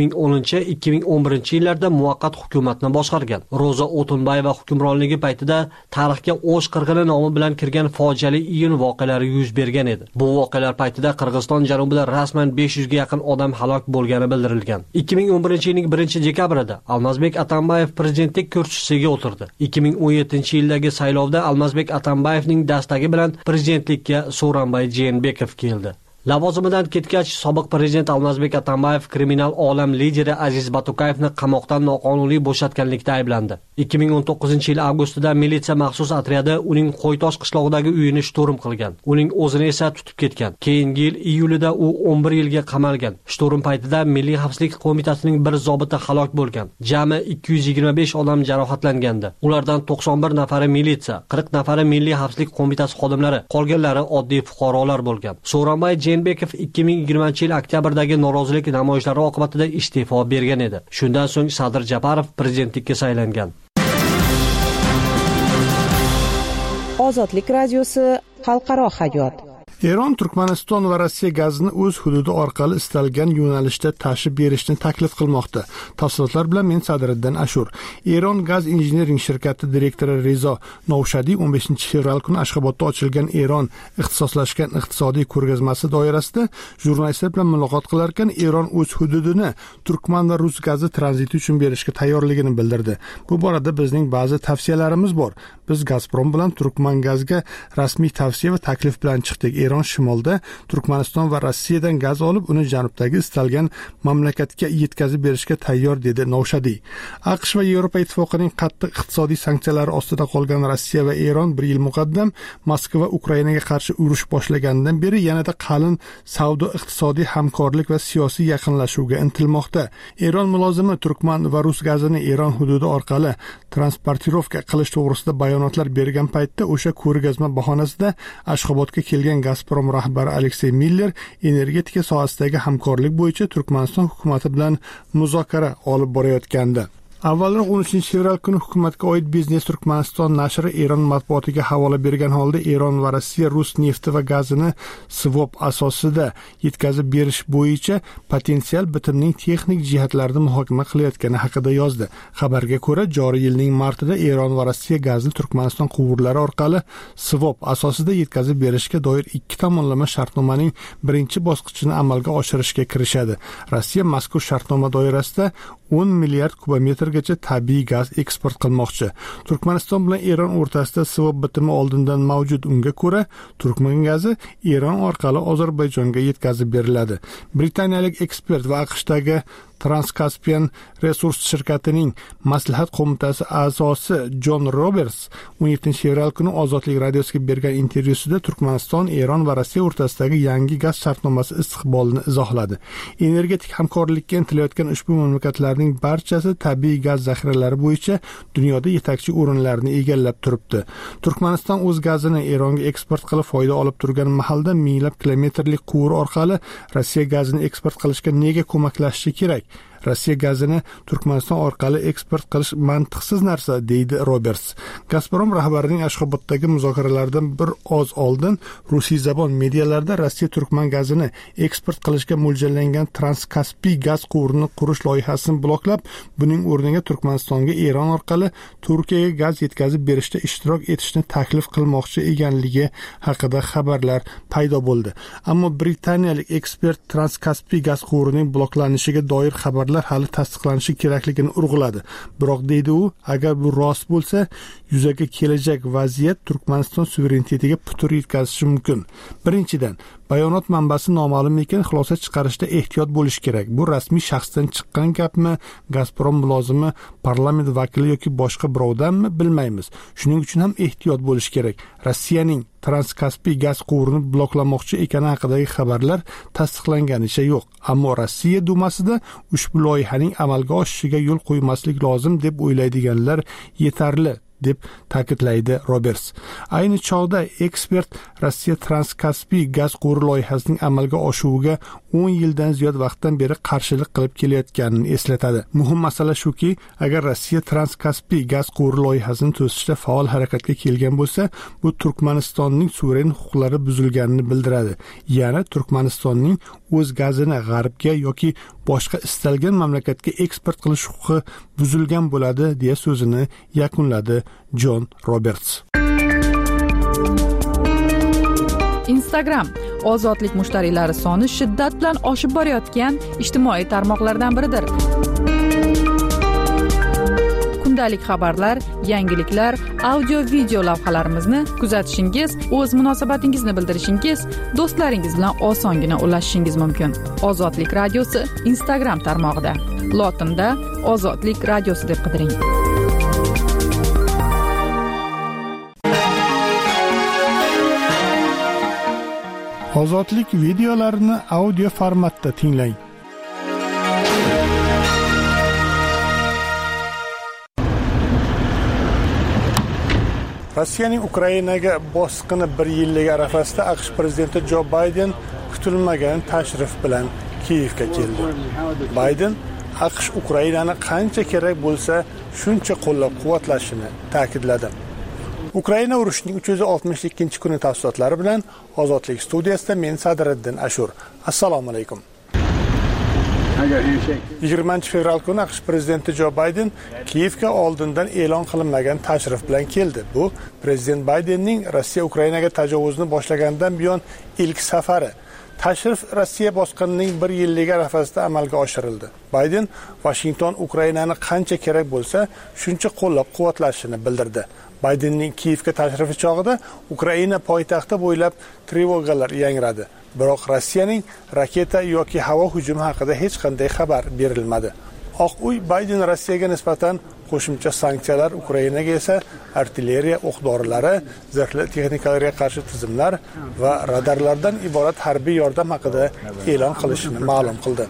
2010-2011-yillarda muvaqqat hukumatni boshqargan. Roza O'tinbayeva hukmronligi paytida tarixga O'sh qirg'ini nomi bilan kirgan fojiali iyun voqealari yuz bergan edi. Bu voqealar paytida Qirg'iziston janubida rasman 500 ga yaqin odam halok bo'lgani bildirilgan. 2011-yilning 1-dekabrida Almazbek Atambayev prezidentlik kursisiga o'tirdi. 2017-yildagi saylovda Almazbek Atambayevning dastagi bilan prezidentlikka Sooronbay Jeenbekov keldi. Lavozimidan ketgach, sobiq prezident Almazbek Atambayev kriminal olam lideri Aziz Batukayevni qamoqdan noqonuniy bo'shatganlikda ayblandi. 2019-yil avgustida militsiya maxsus otryadi uning Qo'ytosh qishlog'idagi uyini shturm qilgan. Uning o'zini esa tutib ketgan. Keyingi yil iyulida u 11 yilga qamalgan. Shturm paytida Milliy xavfsizlik qo'mitasining bir zobiti halok bo'lgan. Jami 225 odam jarohatlangandi. Ulardan 91 nafari militsiya, 40 nafari Milliy xavfsizlik qo'mitasi xodimlari, qolganlari oddiy fuqarolar bo'lgan. Sooronbay Jeenbekov 2020-yil oktyabrdagi norozilik namoyishlari oqibatida iste'fo bergan edi. Shundan so'ng Sadir Japarov prezidentlikka saylangan. Ozodlik radiosi xalqaro hayot. Eron Turkmaniston va Rossiya gazini o'z hududi orqali istalgan yo'nalishda tashib berishni taklif qilmoqda. Tafsilotlar bilan men Sadiriddin Ashur. Eron Gaz Engineering shirkati direktori Rezo Novshadiy 15-fevral kuni Ashxobodda ochilgan Eron ixtisoslashgan iqtisodiy ko'rgazmasi doirasida jurnalistlar bilan muloqot qilar ekan, Eron o'z hududini turkman va rus gazi tranziti uchun berishga tayyorligini bildirdi. Bu borada bizning ba'zi tavsiyalarimiz bor. Biz Gazprom bilan turkman gazga rasmiy tavsiya va taklif bilan chiqdik. Eron shimolda Turkmaniston va Rossiyadan gaz olib, uni janubdagi istalgan mamlakatga yetkazib berishga tayyor, dedi Novshadiy. AQSh va Yevropa ittifoqining qattiq iqtisodiy sanksiyalari ostida qolgan Rossiya va Eron bir yil muqaddam Moskva Ukrainaga qarshi urush boshlaganidan beri yanada qalin savdo iqtisodiy hamkorlik va siyosiy yaqinlashuvga intilmoqda. Eron mulozimi turkman va rus gazini Eron hududi orqali transportirovka qilish to'g'risida bayonotlar bergan paytda o'sha ko'rgazma bahonasida Ashxobodga kelgan Gazprom rahbari Aleksey Miller energetika sohasidagi hamkorlik bo'yicha Turkmaniston hukumati bilan muzokara olib borayotgandi. Avvalroq 13-fevral kuni hukumatga oid Biznes Turkmaniston nashri Eron matbuotiga havola bergan holda Eron va Rossiya rus nefti va gazini swap asosida yetkazib berish bo'yicha potensial bitimning texnik jihatlarini muhokama qilayotgani haqida yozdi. Xabarga ko'ra, joriy yilning martida Eron va Rossiya gazni Turkmaniston quvurlari orqali swap asosida yetkazib berishga doir ikki tomonlama shartnomaning birinchi bosqichini amalga oshirishga kirishadi. Rossiya mazkur shartnoma doirasida 10 milliard kubometrgacha tabiiy gaz eksport qilmoqchi. Turkmaniston bilan Eron o'rtasida swap bitimi oldindan mavjud. Unga ko'ra, turkman gazi Eron orqali Ozarbayjonga yetkazib beriladi. Britaniyalik ekspert va AQShdagi Transkaspian Resurs shirkatining maslahat qo'mitasi a'zosi Jon Roberts 17-fevral kuni Ozodlik radiosiga bergan intervyusida Turkmaniston, Eron va Rossiya o'rtasidagi yangi gaz shartnomasi istiqbolini izohladi. Energetik hamkorlikka intilayotgan ushbu mamlakatlarning barchasi tabiiy gaz zaxiralari bo'yicha dunyoda yetakchi o'rinlarni egallab turibdi. Turkmaniston o'z gazini Eronga eksport qilib foyda olib turgan mahalda minglab kilometrlik quvur orqali Rossiya gazini eksport qilishga nega ko'maklashishi kerak? Rossiya gazini Turkmaniston orqali eksport qilish mantiqsiz narsa, deydi Roberts. Gazprom rahbarining Ashxoboddagi muzokaralardan bir oz oldin rusiyzabon medialarda Rossiya Turkman gazini eksport qilishga mo'ljallangan Transkaspiy gaz quvurini qurish loyihasini bloklab, buning o'rniga Turkmanistonga Eron orqali Turkiyaga gaz yetkazib berishda ishtirok etishni taklif qilmoqchi ekanligi haqida xabarlar paydo bo'ldi. Ammo britaniyalik ekspert Transkaspiy gaz quvurining bloklanishiga doir xabarlar hali tasdiqlanishi kerakligini urg'uladi. Biroq deydi u, agar bu rost bo'lsa, yuzaga kelajak vaziyat Turkmaniston suverenitetiga putur yetkazishi mumkin. Birinchidan, bayonot manbasi noma'lum ekan, xulosa chiqarishda ehtiyot bo'lish kerak. Bu rasmiy shaxsdan chiqqan gapmi, Gazprom mulozimi, parlament vakili yoki boshqa birovdanmi bilmaymiz. Shuning uchun ham ehtiyot bo'lish kerak. Rossiyaning Transkaspiy gaz quvurini bloklamoqchi ekani haqidagi xabarlar tasdiqlanganicha yo'q. Ammo Rossiya dumasida ushbu loyihaning amalga oshishiga yo'l qo'ymaslik lozim deb o'ylaydiganlar yetarli, deb ta'kidlaydi Roberts. Ayni chog'da ekspert Rossiya Transkaspiy gaz quvuri loyihasining amalga oshuviga 10 yildan ziyod vaqtdan beri qarshilik qilib kelayotganini eslatadi. Muhim masala shuki, agar Rossiya Transkaspiy gaz quvuri loyihasini to'sishda faol harakatga kelgan bo'lsa, bu Turkmanistonning suveren huquqlari buzilganini bildiradi. Ya'ni Turkmanistonning o'z gazini g'arbga yoki boshqa istalgan mamlakatga eksport qilish huquqi buzilgan bo'ladi, deya so'zini yakunladi Jon Roberts. Instagram ozodlik mushtariylari soni shiddat bilan oshib borayotgan ijtimoiy tarmoqlardan biridir. Kundalik xabarlar, yangiliklar, audio-video lavhalarimizni kuzatishingiz, o'z munosabatingizni bildirishingiz, do'stlaringiz bilan osongina ulashishingiz mumkin. Ozodlik radiosi Instagram tarmog'ida. Lotinda Ozodlik radiosi deb qidiring. Ozodlik videolarini audio formatda tinglang. Rossiyaning Ukrainaga bosqini 1 yilligi arafasida AQSh prezidenti Jo Bayden kutilmagan tashrif bilan Kiyevga keldi. Bayden AQSh Ukrainani qancha kerak bo'lsa, shuncha qo'llab-quvvatlashini ta'kidladi. Ukraina urushining 362-kuni tafsilotlari bilan Ozodlik studiyasida men Sadriddin Ashur. Assalomu alaykum. 20 fevral kuni AQSh prezidenti Jo Bayden Kiyevga oldindan e'lon qilinmagan tashrif bilan keldi. Bu prezident Baydenning Rossiya Ukrainaga tajovuzni boshlagandan buyon ilk safari. Tashrif Rossiya bosqinining 1 yilligi arafasida amalga oshirildi. Bayden Washington Ukrainani qancha kerak bo'lsa, shuncha qo'llab-quvvatlashini bildirdi. Baydenning Kiyevga tashrifi chog'ida Ukraina poytaxti bo'ylab trevogalar yangradi. Biroq Rossiyaning raketa yoki havo hujumi haqida hech qanday xabar berilmadi. Oq uy Bayden Rossiyaga nisbatan qo'shimcha sanksiyalar, Ukrainaga esa artilleriya o'q-dorilari, zirhli texnikalarga qarshi tizimlar va radarlardan iborat harbiy yordam haqida e'lon qilishini ma'lum qildi.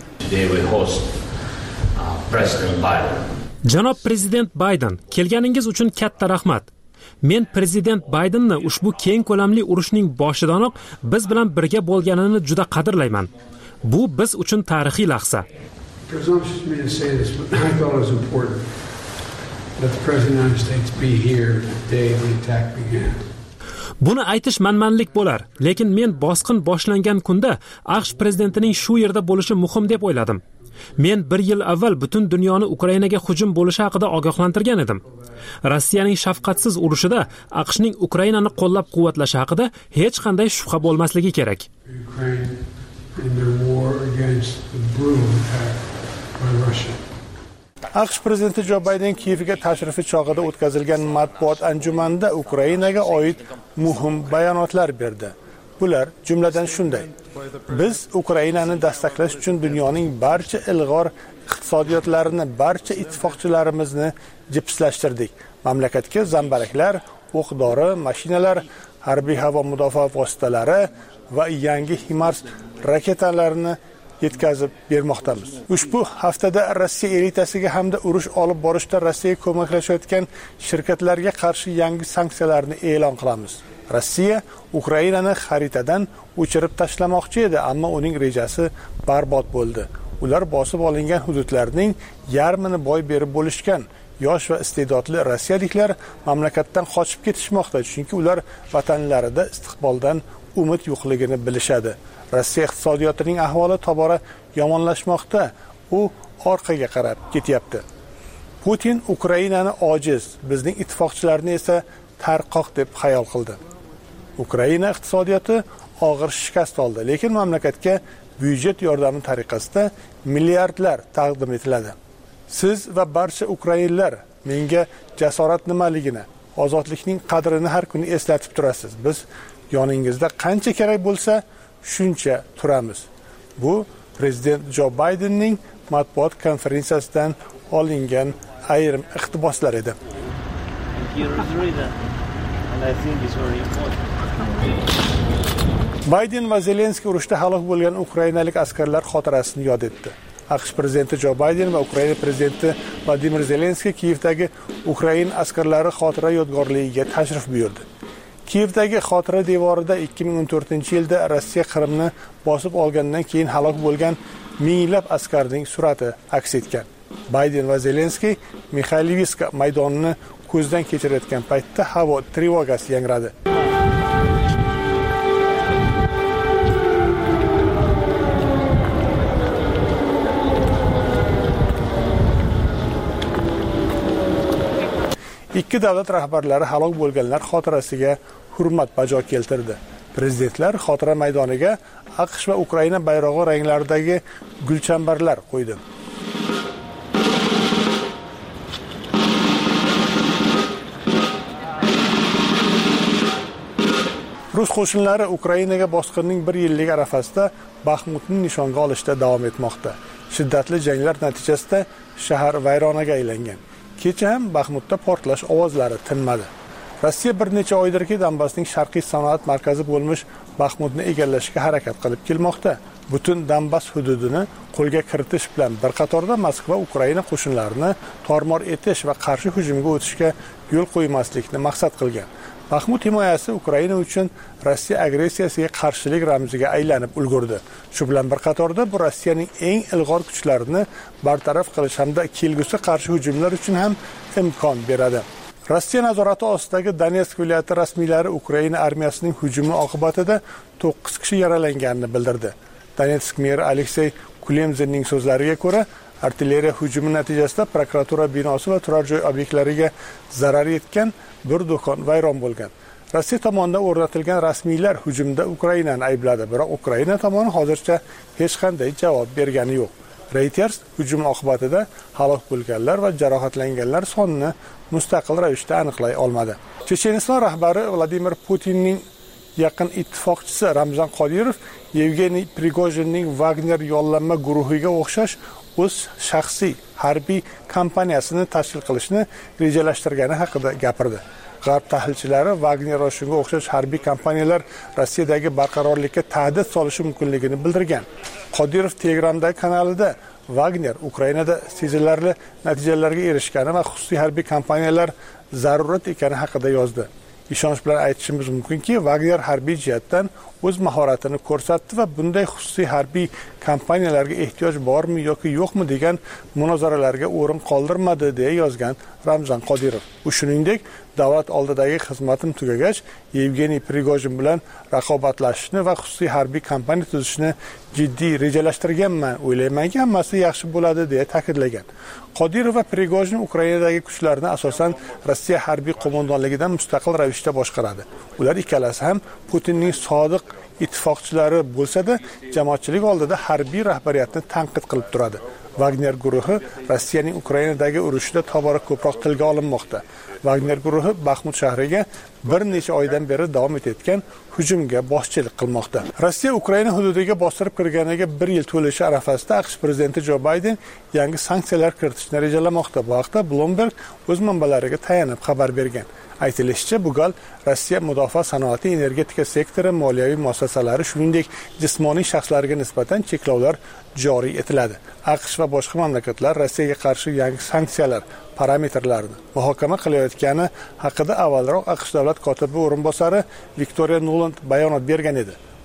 Janob prezident Bayden, kelganingiz uchun katta rahmat. Men prezident Baydenni ushbu keng ko'lamli urushning boshidanoq biz bilan birga bo'lganini juda qadrlayman. Bu biz uchun tarixiy lahza. Buni aytish manmanlik bo'lar, lekin men bosqin boshlangan kunda AQSh prezidentining shu yerda bo'lishi muhim deb o'yladim. Men 1 yil avval butun dunyoni Ukrainaga hujum bo'lishi haqida ogohlantirgan edim. Rossiyaning shafqatsiz urushida AQShning Ukrainani qo'llab-quvvatlashi haqida hech qanday shubha bo'lmasligi kerak. AQSh prezidenti Jo Bayden Kiyevga tashrifi chog'ida o'tkazilgan matbuot anjumanida Ukrainaga oid muhim bayonotlar berdi. Bular jumladan shunday: biz Ukrainani dastaqlash uchun dunyoning barcha ilg'or iqtisodiyotlarini, barcha ittifoqchilarimizni jipslashtirdik. Mamlakatga zambaraklar, o'q-dori, mashinalar, harbiy havo mudofaa vositalari va yangi HIMARS raketalarini yetkazib bermoqdamiz. Ushbu haftada Rossiya elitasiga hamda urush olib borishda Rossiyaga ko'maklashayotgan shirkatlarga qarshi yangi sanksiyalarni e'lon qilamiz. Rossiya Ukrainani xaritadan o'chirib tashlamoqchi edi, ammo uning rejasi barbod bo'ldi. ular bosib olingan hududlarning yarmini boy berib bo'lishgan. Yosh va iste'dodli rossiyaliklar mamlakatdan qochib ketishmoqda, chunki ular vatanlarida istiqboldan umid yo'qligini bilishadi. Rossiya iqtisodiyotining ahvoli tobora yomonlashmoqda. U orqaga qarab ketyapti. Putin Ukrainani ojiz, bizning ittifoqchilarni esa tarqoq deb xayol qildi. Ukraina iqtisodiyoti og'ir shikast oldi, lekin mamlakatga byudjet yordami tariqasida milliardlar taqdim etiladi. Siz va barcha ukrainlar menga jasorat nimaligini, ozodlikning qadrini har kuni eslatib turasiz. Biz yoningizda qancha kerak bo'lsa, shuncha turamiz. Bu prezident Jo Baydenning matbuot konferensiyasidan olingan ayrim iqtiboslar edi. Bayden va Zelenskiy urushda halok bo'lgan ukrainalik askarlar xotirasini yod etdi. AQSh prezidenti Jo Bayden va Ukraina prezidenti Vladimir Zelenskiy Kiyevdagi Ukraina askarlari xotira yodgorligiga tashrif buyurdi. Kiyevdagi xotira devorida 2014-yilda Rossiya Qrimni bosib olgandan keyin halok bo'lgan minglab askarning surati aks etgan. Bayden va Zelenskiy Mikhaylivska maydonini ko'zdan kechirayotgan paytda havo trevogasi yangradi. Ikki davlat rahbarlari halok bo'lganlar xotirasiga hurmat bajo keltirdi. Prezidentlar xotira maydoniga AQSh va Ukraina bayrog'i ranglaridagi gulchambarlar qo'ydi. Rus qo'shinlari Ukrainaga bosqinning 1 yillik arafasida Baxmutni nishonga olishda davom etmoqda. Shiddatli janglar natijasida shahar vayronaga aylangan. Kecha ham Baxmutda portlash ovozlari tinmadi. Rossiya bir necha oydirki Donbassning sharqiy sanoat markazi bo'lmish Baxmutni egallashga harakat qilib kelmoqda. Butun Donbass hududini qo'lga kiritish bilan bir qatorda Moskva Ukraina qo'shinlarini tormor etish va qarshi hujumga o'tishga yo'l qo'ymaslikni maqsad qilgan. Baxmut himoyasi Ukraina uchun Rossiya agressiyasiga qarshilik ramziga aylanib ulgurdi. Shu bilan bir qatorda bu Rossiyaning eng ilg'or kuchlarini bartaraf qilish hamda kelgusi qarshi hujumlar uchun ham imkon beradi. Rossiya nazorati ostidagi Donetsk viloyati rasmiylari Ukraina armiyasining hujumi oqibatida 9 kishi yaralanganini bildirdi. Donetsk meri Aleksey Kulemzinning so'zlariga ko'ra, artilleriya hujumi natijasida prokuratura binosi va turar joy obyektlariga zarar yetgan, bir do'kon vayron bo'lgan. Rossiya tomonidan o'rnatilgan rasmiylar hujumda Ukrainani aybladi, biroq Ukraina tomoni hozircha hech qanday javob bergani yo'q. Reuters hujum oqibatida halok bo'lganlar va jarohatlanganlar sonini mustaqil ravishda aniqlay olmadi. Checheniston rahbari Vladimir Putinning yaqin ittifoqchisi Ramzan Qodirov Yevgeniy Prigojinning Wagner yollanma guruhiga o'xshash o'z shaxsiy harbiy kompaniyasini tashkil qilishni rejalashtirgani haqida gapirdi. G'arb tahlilchilari Wagner va shunga o'xshash harbiy kompaniyalar Rossiyadagi barqarorlikka tahdid solishi mumkinligini bildirgan. Qodirov Telegramdagi kanalida Wagner Ukrainada sezilarli natijalarga erishgani va xususiy harbiy kompaniyalar zarurat ekani haqida yozdi. Ishonch bilan aytishimiz mumkinki, Wagner harbiy jihatdan o'z mahoratini ko'rsatdi va bunday xususiy harbiy kompaniyalarga ehtiyoj bormi yoki yo'qmi degan munozaralarga o'rin qoldirmadi deya yozgan Ramzan Qodirov. U shuningdek, davlat oldidagi xizmatim tugagach, Yevgeniy Prigojin bilan raqobatlashishni va xususiy harbiy kompaniya tuzishni jiddiy rejalashtirganman. O'ylaymanki, hammasi yaxshi bo'ladi deya ta'kidlagan. Qodirov va Prigojin Ukrainadagi kuchlarni asosan Rossiya harbiy qo'mondonligidan mustaqil ravishda boshqaradi. Ular ikkalasi ham Putinning sodiq ittifoqchilari bo'lsa-da, jamoatchilik oldida harbiy rahbariyatni tanqid qilib turadi. Wagner guruhi Rossiyaning Ukrainadagi urushida tobora ko'proq tilga olinmoqda. Wagner guruhi Baxmut shahriga bir necha oydan beri davom etayotgan hujumga boshchilik qilmoqda. Rossiya Ukraina hududiga bostirib kirganiga 1 yil to'lishi arafasida AQSh prezidenti Jo Bayden yangi sanksiyalar kiritishni rejalamoqda. Bu haqda Bloomberg o'z manbalariga tayanib xabar bergan. Aytilishicha, bu gal Rossiya mudofaa sanoati, energetika sektori, moliyaviy muassasalari, shuningdek jismoniy shaxslarga nisbatan cheklovlar joriy etiladi. AQSh va boshqa mamlakatlar Rossiyaga qarshi yangi sanksiyalar parametrlarini muhokama qilayotgani haqida avvalroq AQSh davlat kotibi o'rinbosari Viktoriya Nuland bayonot bergan edi.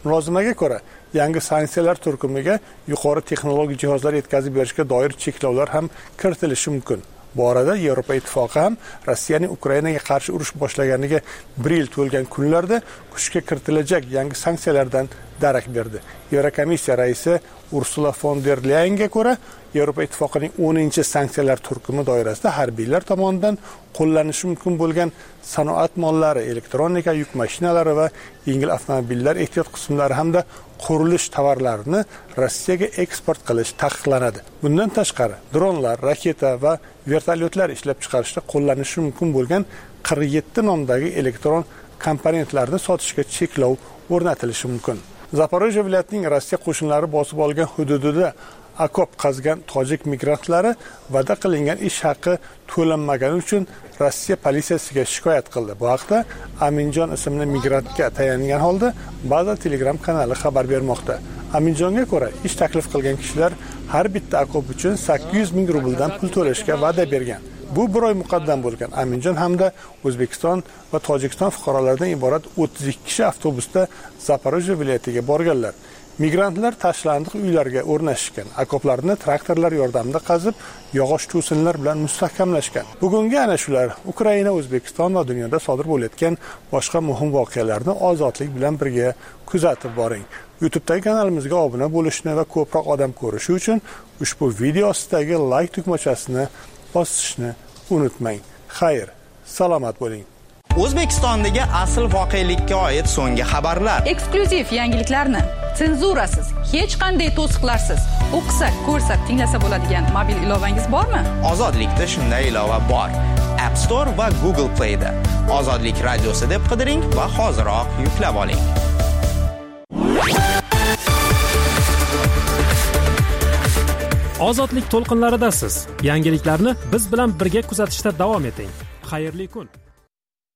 Mulozimaga ko'ra, yangi sanksiyalar turkumiga yuqori texnologik jihozlar yetkazib berishga doir cheklovlar ham kiritilishi mumkin. Bu orada Yevropa Ittifoqi ham Rossiyaning Ukrainaga qarshi urush boshlaganiga 1 yil to'lgan kunlarda kuchga kiritilajak yangi sanksiyalardan darak berdi. Yevrokomissiya raisi Ursula von der Leyenga ko'ra, Yevropa Ittifoqining 10-sanksiyalar turkumi doirasida harbiylar tomonidan qo'llanishi mumkin bo'lgan sanoat mollari, elektronika, yuk mashinalari va yengil avtomobillar ehtiyot qismlari hamda qurilish tovarlarini Rossiyaga eksport qilish taqiqlanadi. Bundan tashqari, dronlar, raketa va vertolyotlar ishlab chiqarishda qo'llanishi mumkin bo'lgan 47 nomdagi elektron komponentlarni sotishga cheklov o'rnatilishi mumkin. Zaporojye viloyatining Rossiya qo'shinlari bosib olgan hududida akop qazgan tojik migrantlari va'da qilingan ish haqi to'lanmagani uchun Rossiya politsiyasiga shikoyat qildi. Bu haqda Aminjon ismli migrantga tayangan holda Baza Telegram kanali xabar bermoqda. Aminjonga ko'ra, ish taklif qilgan kishilar har bitta akop uchun 800 ming rubldan pul to'lashga va'da bergan. Bu bir oy muqaddam bo'lgan. Aminjon hamda O'zbekiston va Tojikiston fuqarolaridan iborat 32 kishi avtobusda Zaporojye viloyatiga borganlar. Migrantlar tashlandiq uylarga o'rnashgan, akoplarni traktorlar yordamida qazib, yog'och to'sinlar bilan mustahkamlashgan. Bugungi ana shular Ukraina, O'zbekiston va dunyoda sodir bo'layotgan boshqa muhim voqealarni ozodlik bilan birga kuzatib boring. YouTube'dagi kanalimizga obuna bo'lishni va ko'proq odam ko'rishi uchun ushbu video ostidagi like tugmachasini bosishni unutmang. Xayr, salomat bo'ling. O'zbekistondagi asl voqelikka oid so'nggi xabarlar. Eksklyuziv yangiliklarni senzurasiz, hech qanday to'siqlarsiz o'qisa, ko'rsa, tinglasa bo'ladigan mobil ilovangiz bormi? Ozodlikda shunday ilova bor. App Store va Google Play da. Ozodlik radiosi deb qidiring va hoziroq yuklab oling. Ozodlik to'lqinlaridasiz. Yangiliklarni biz bilan birga kuzatishda davom eting. Xayrli kun.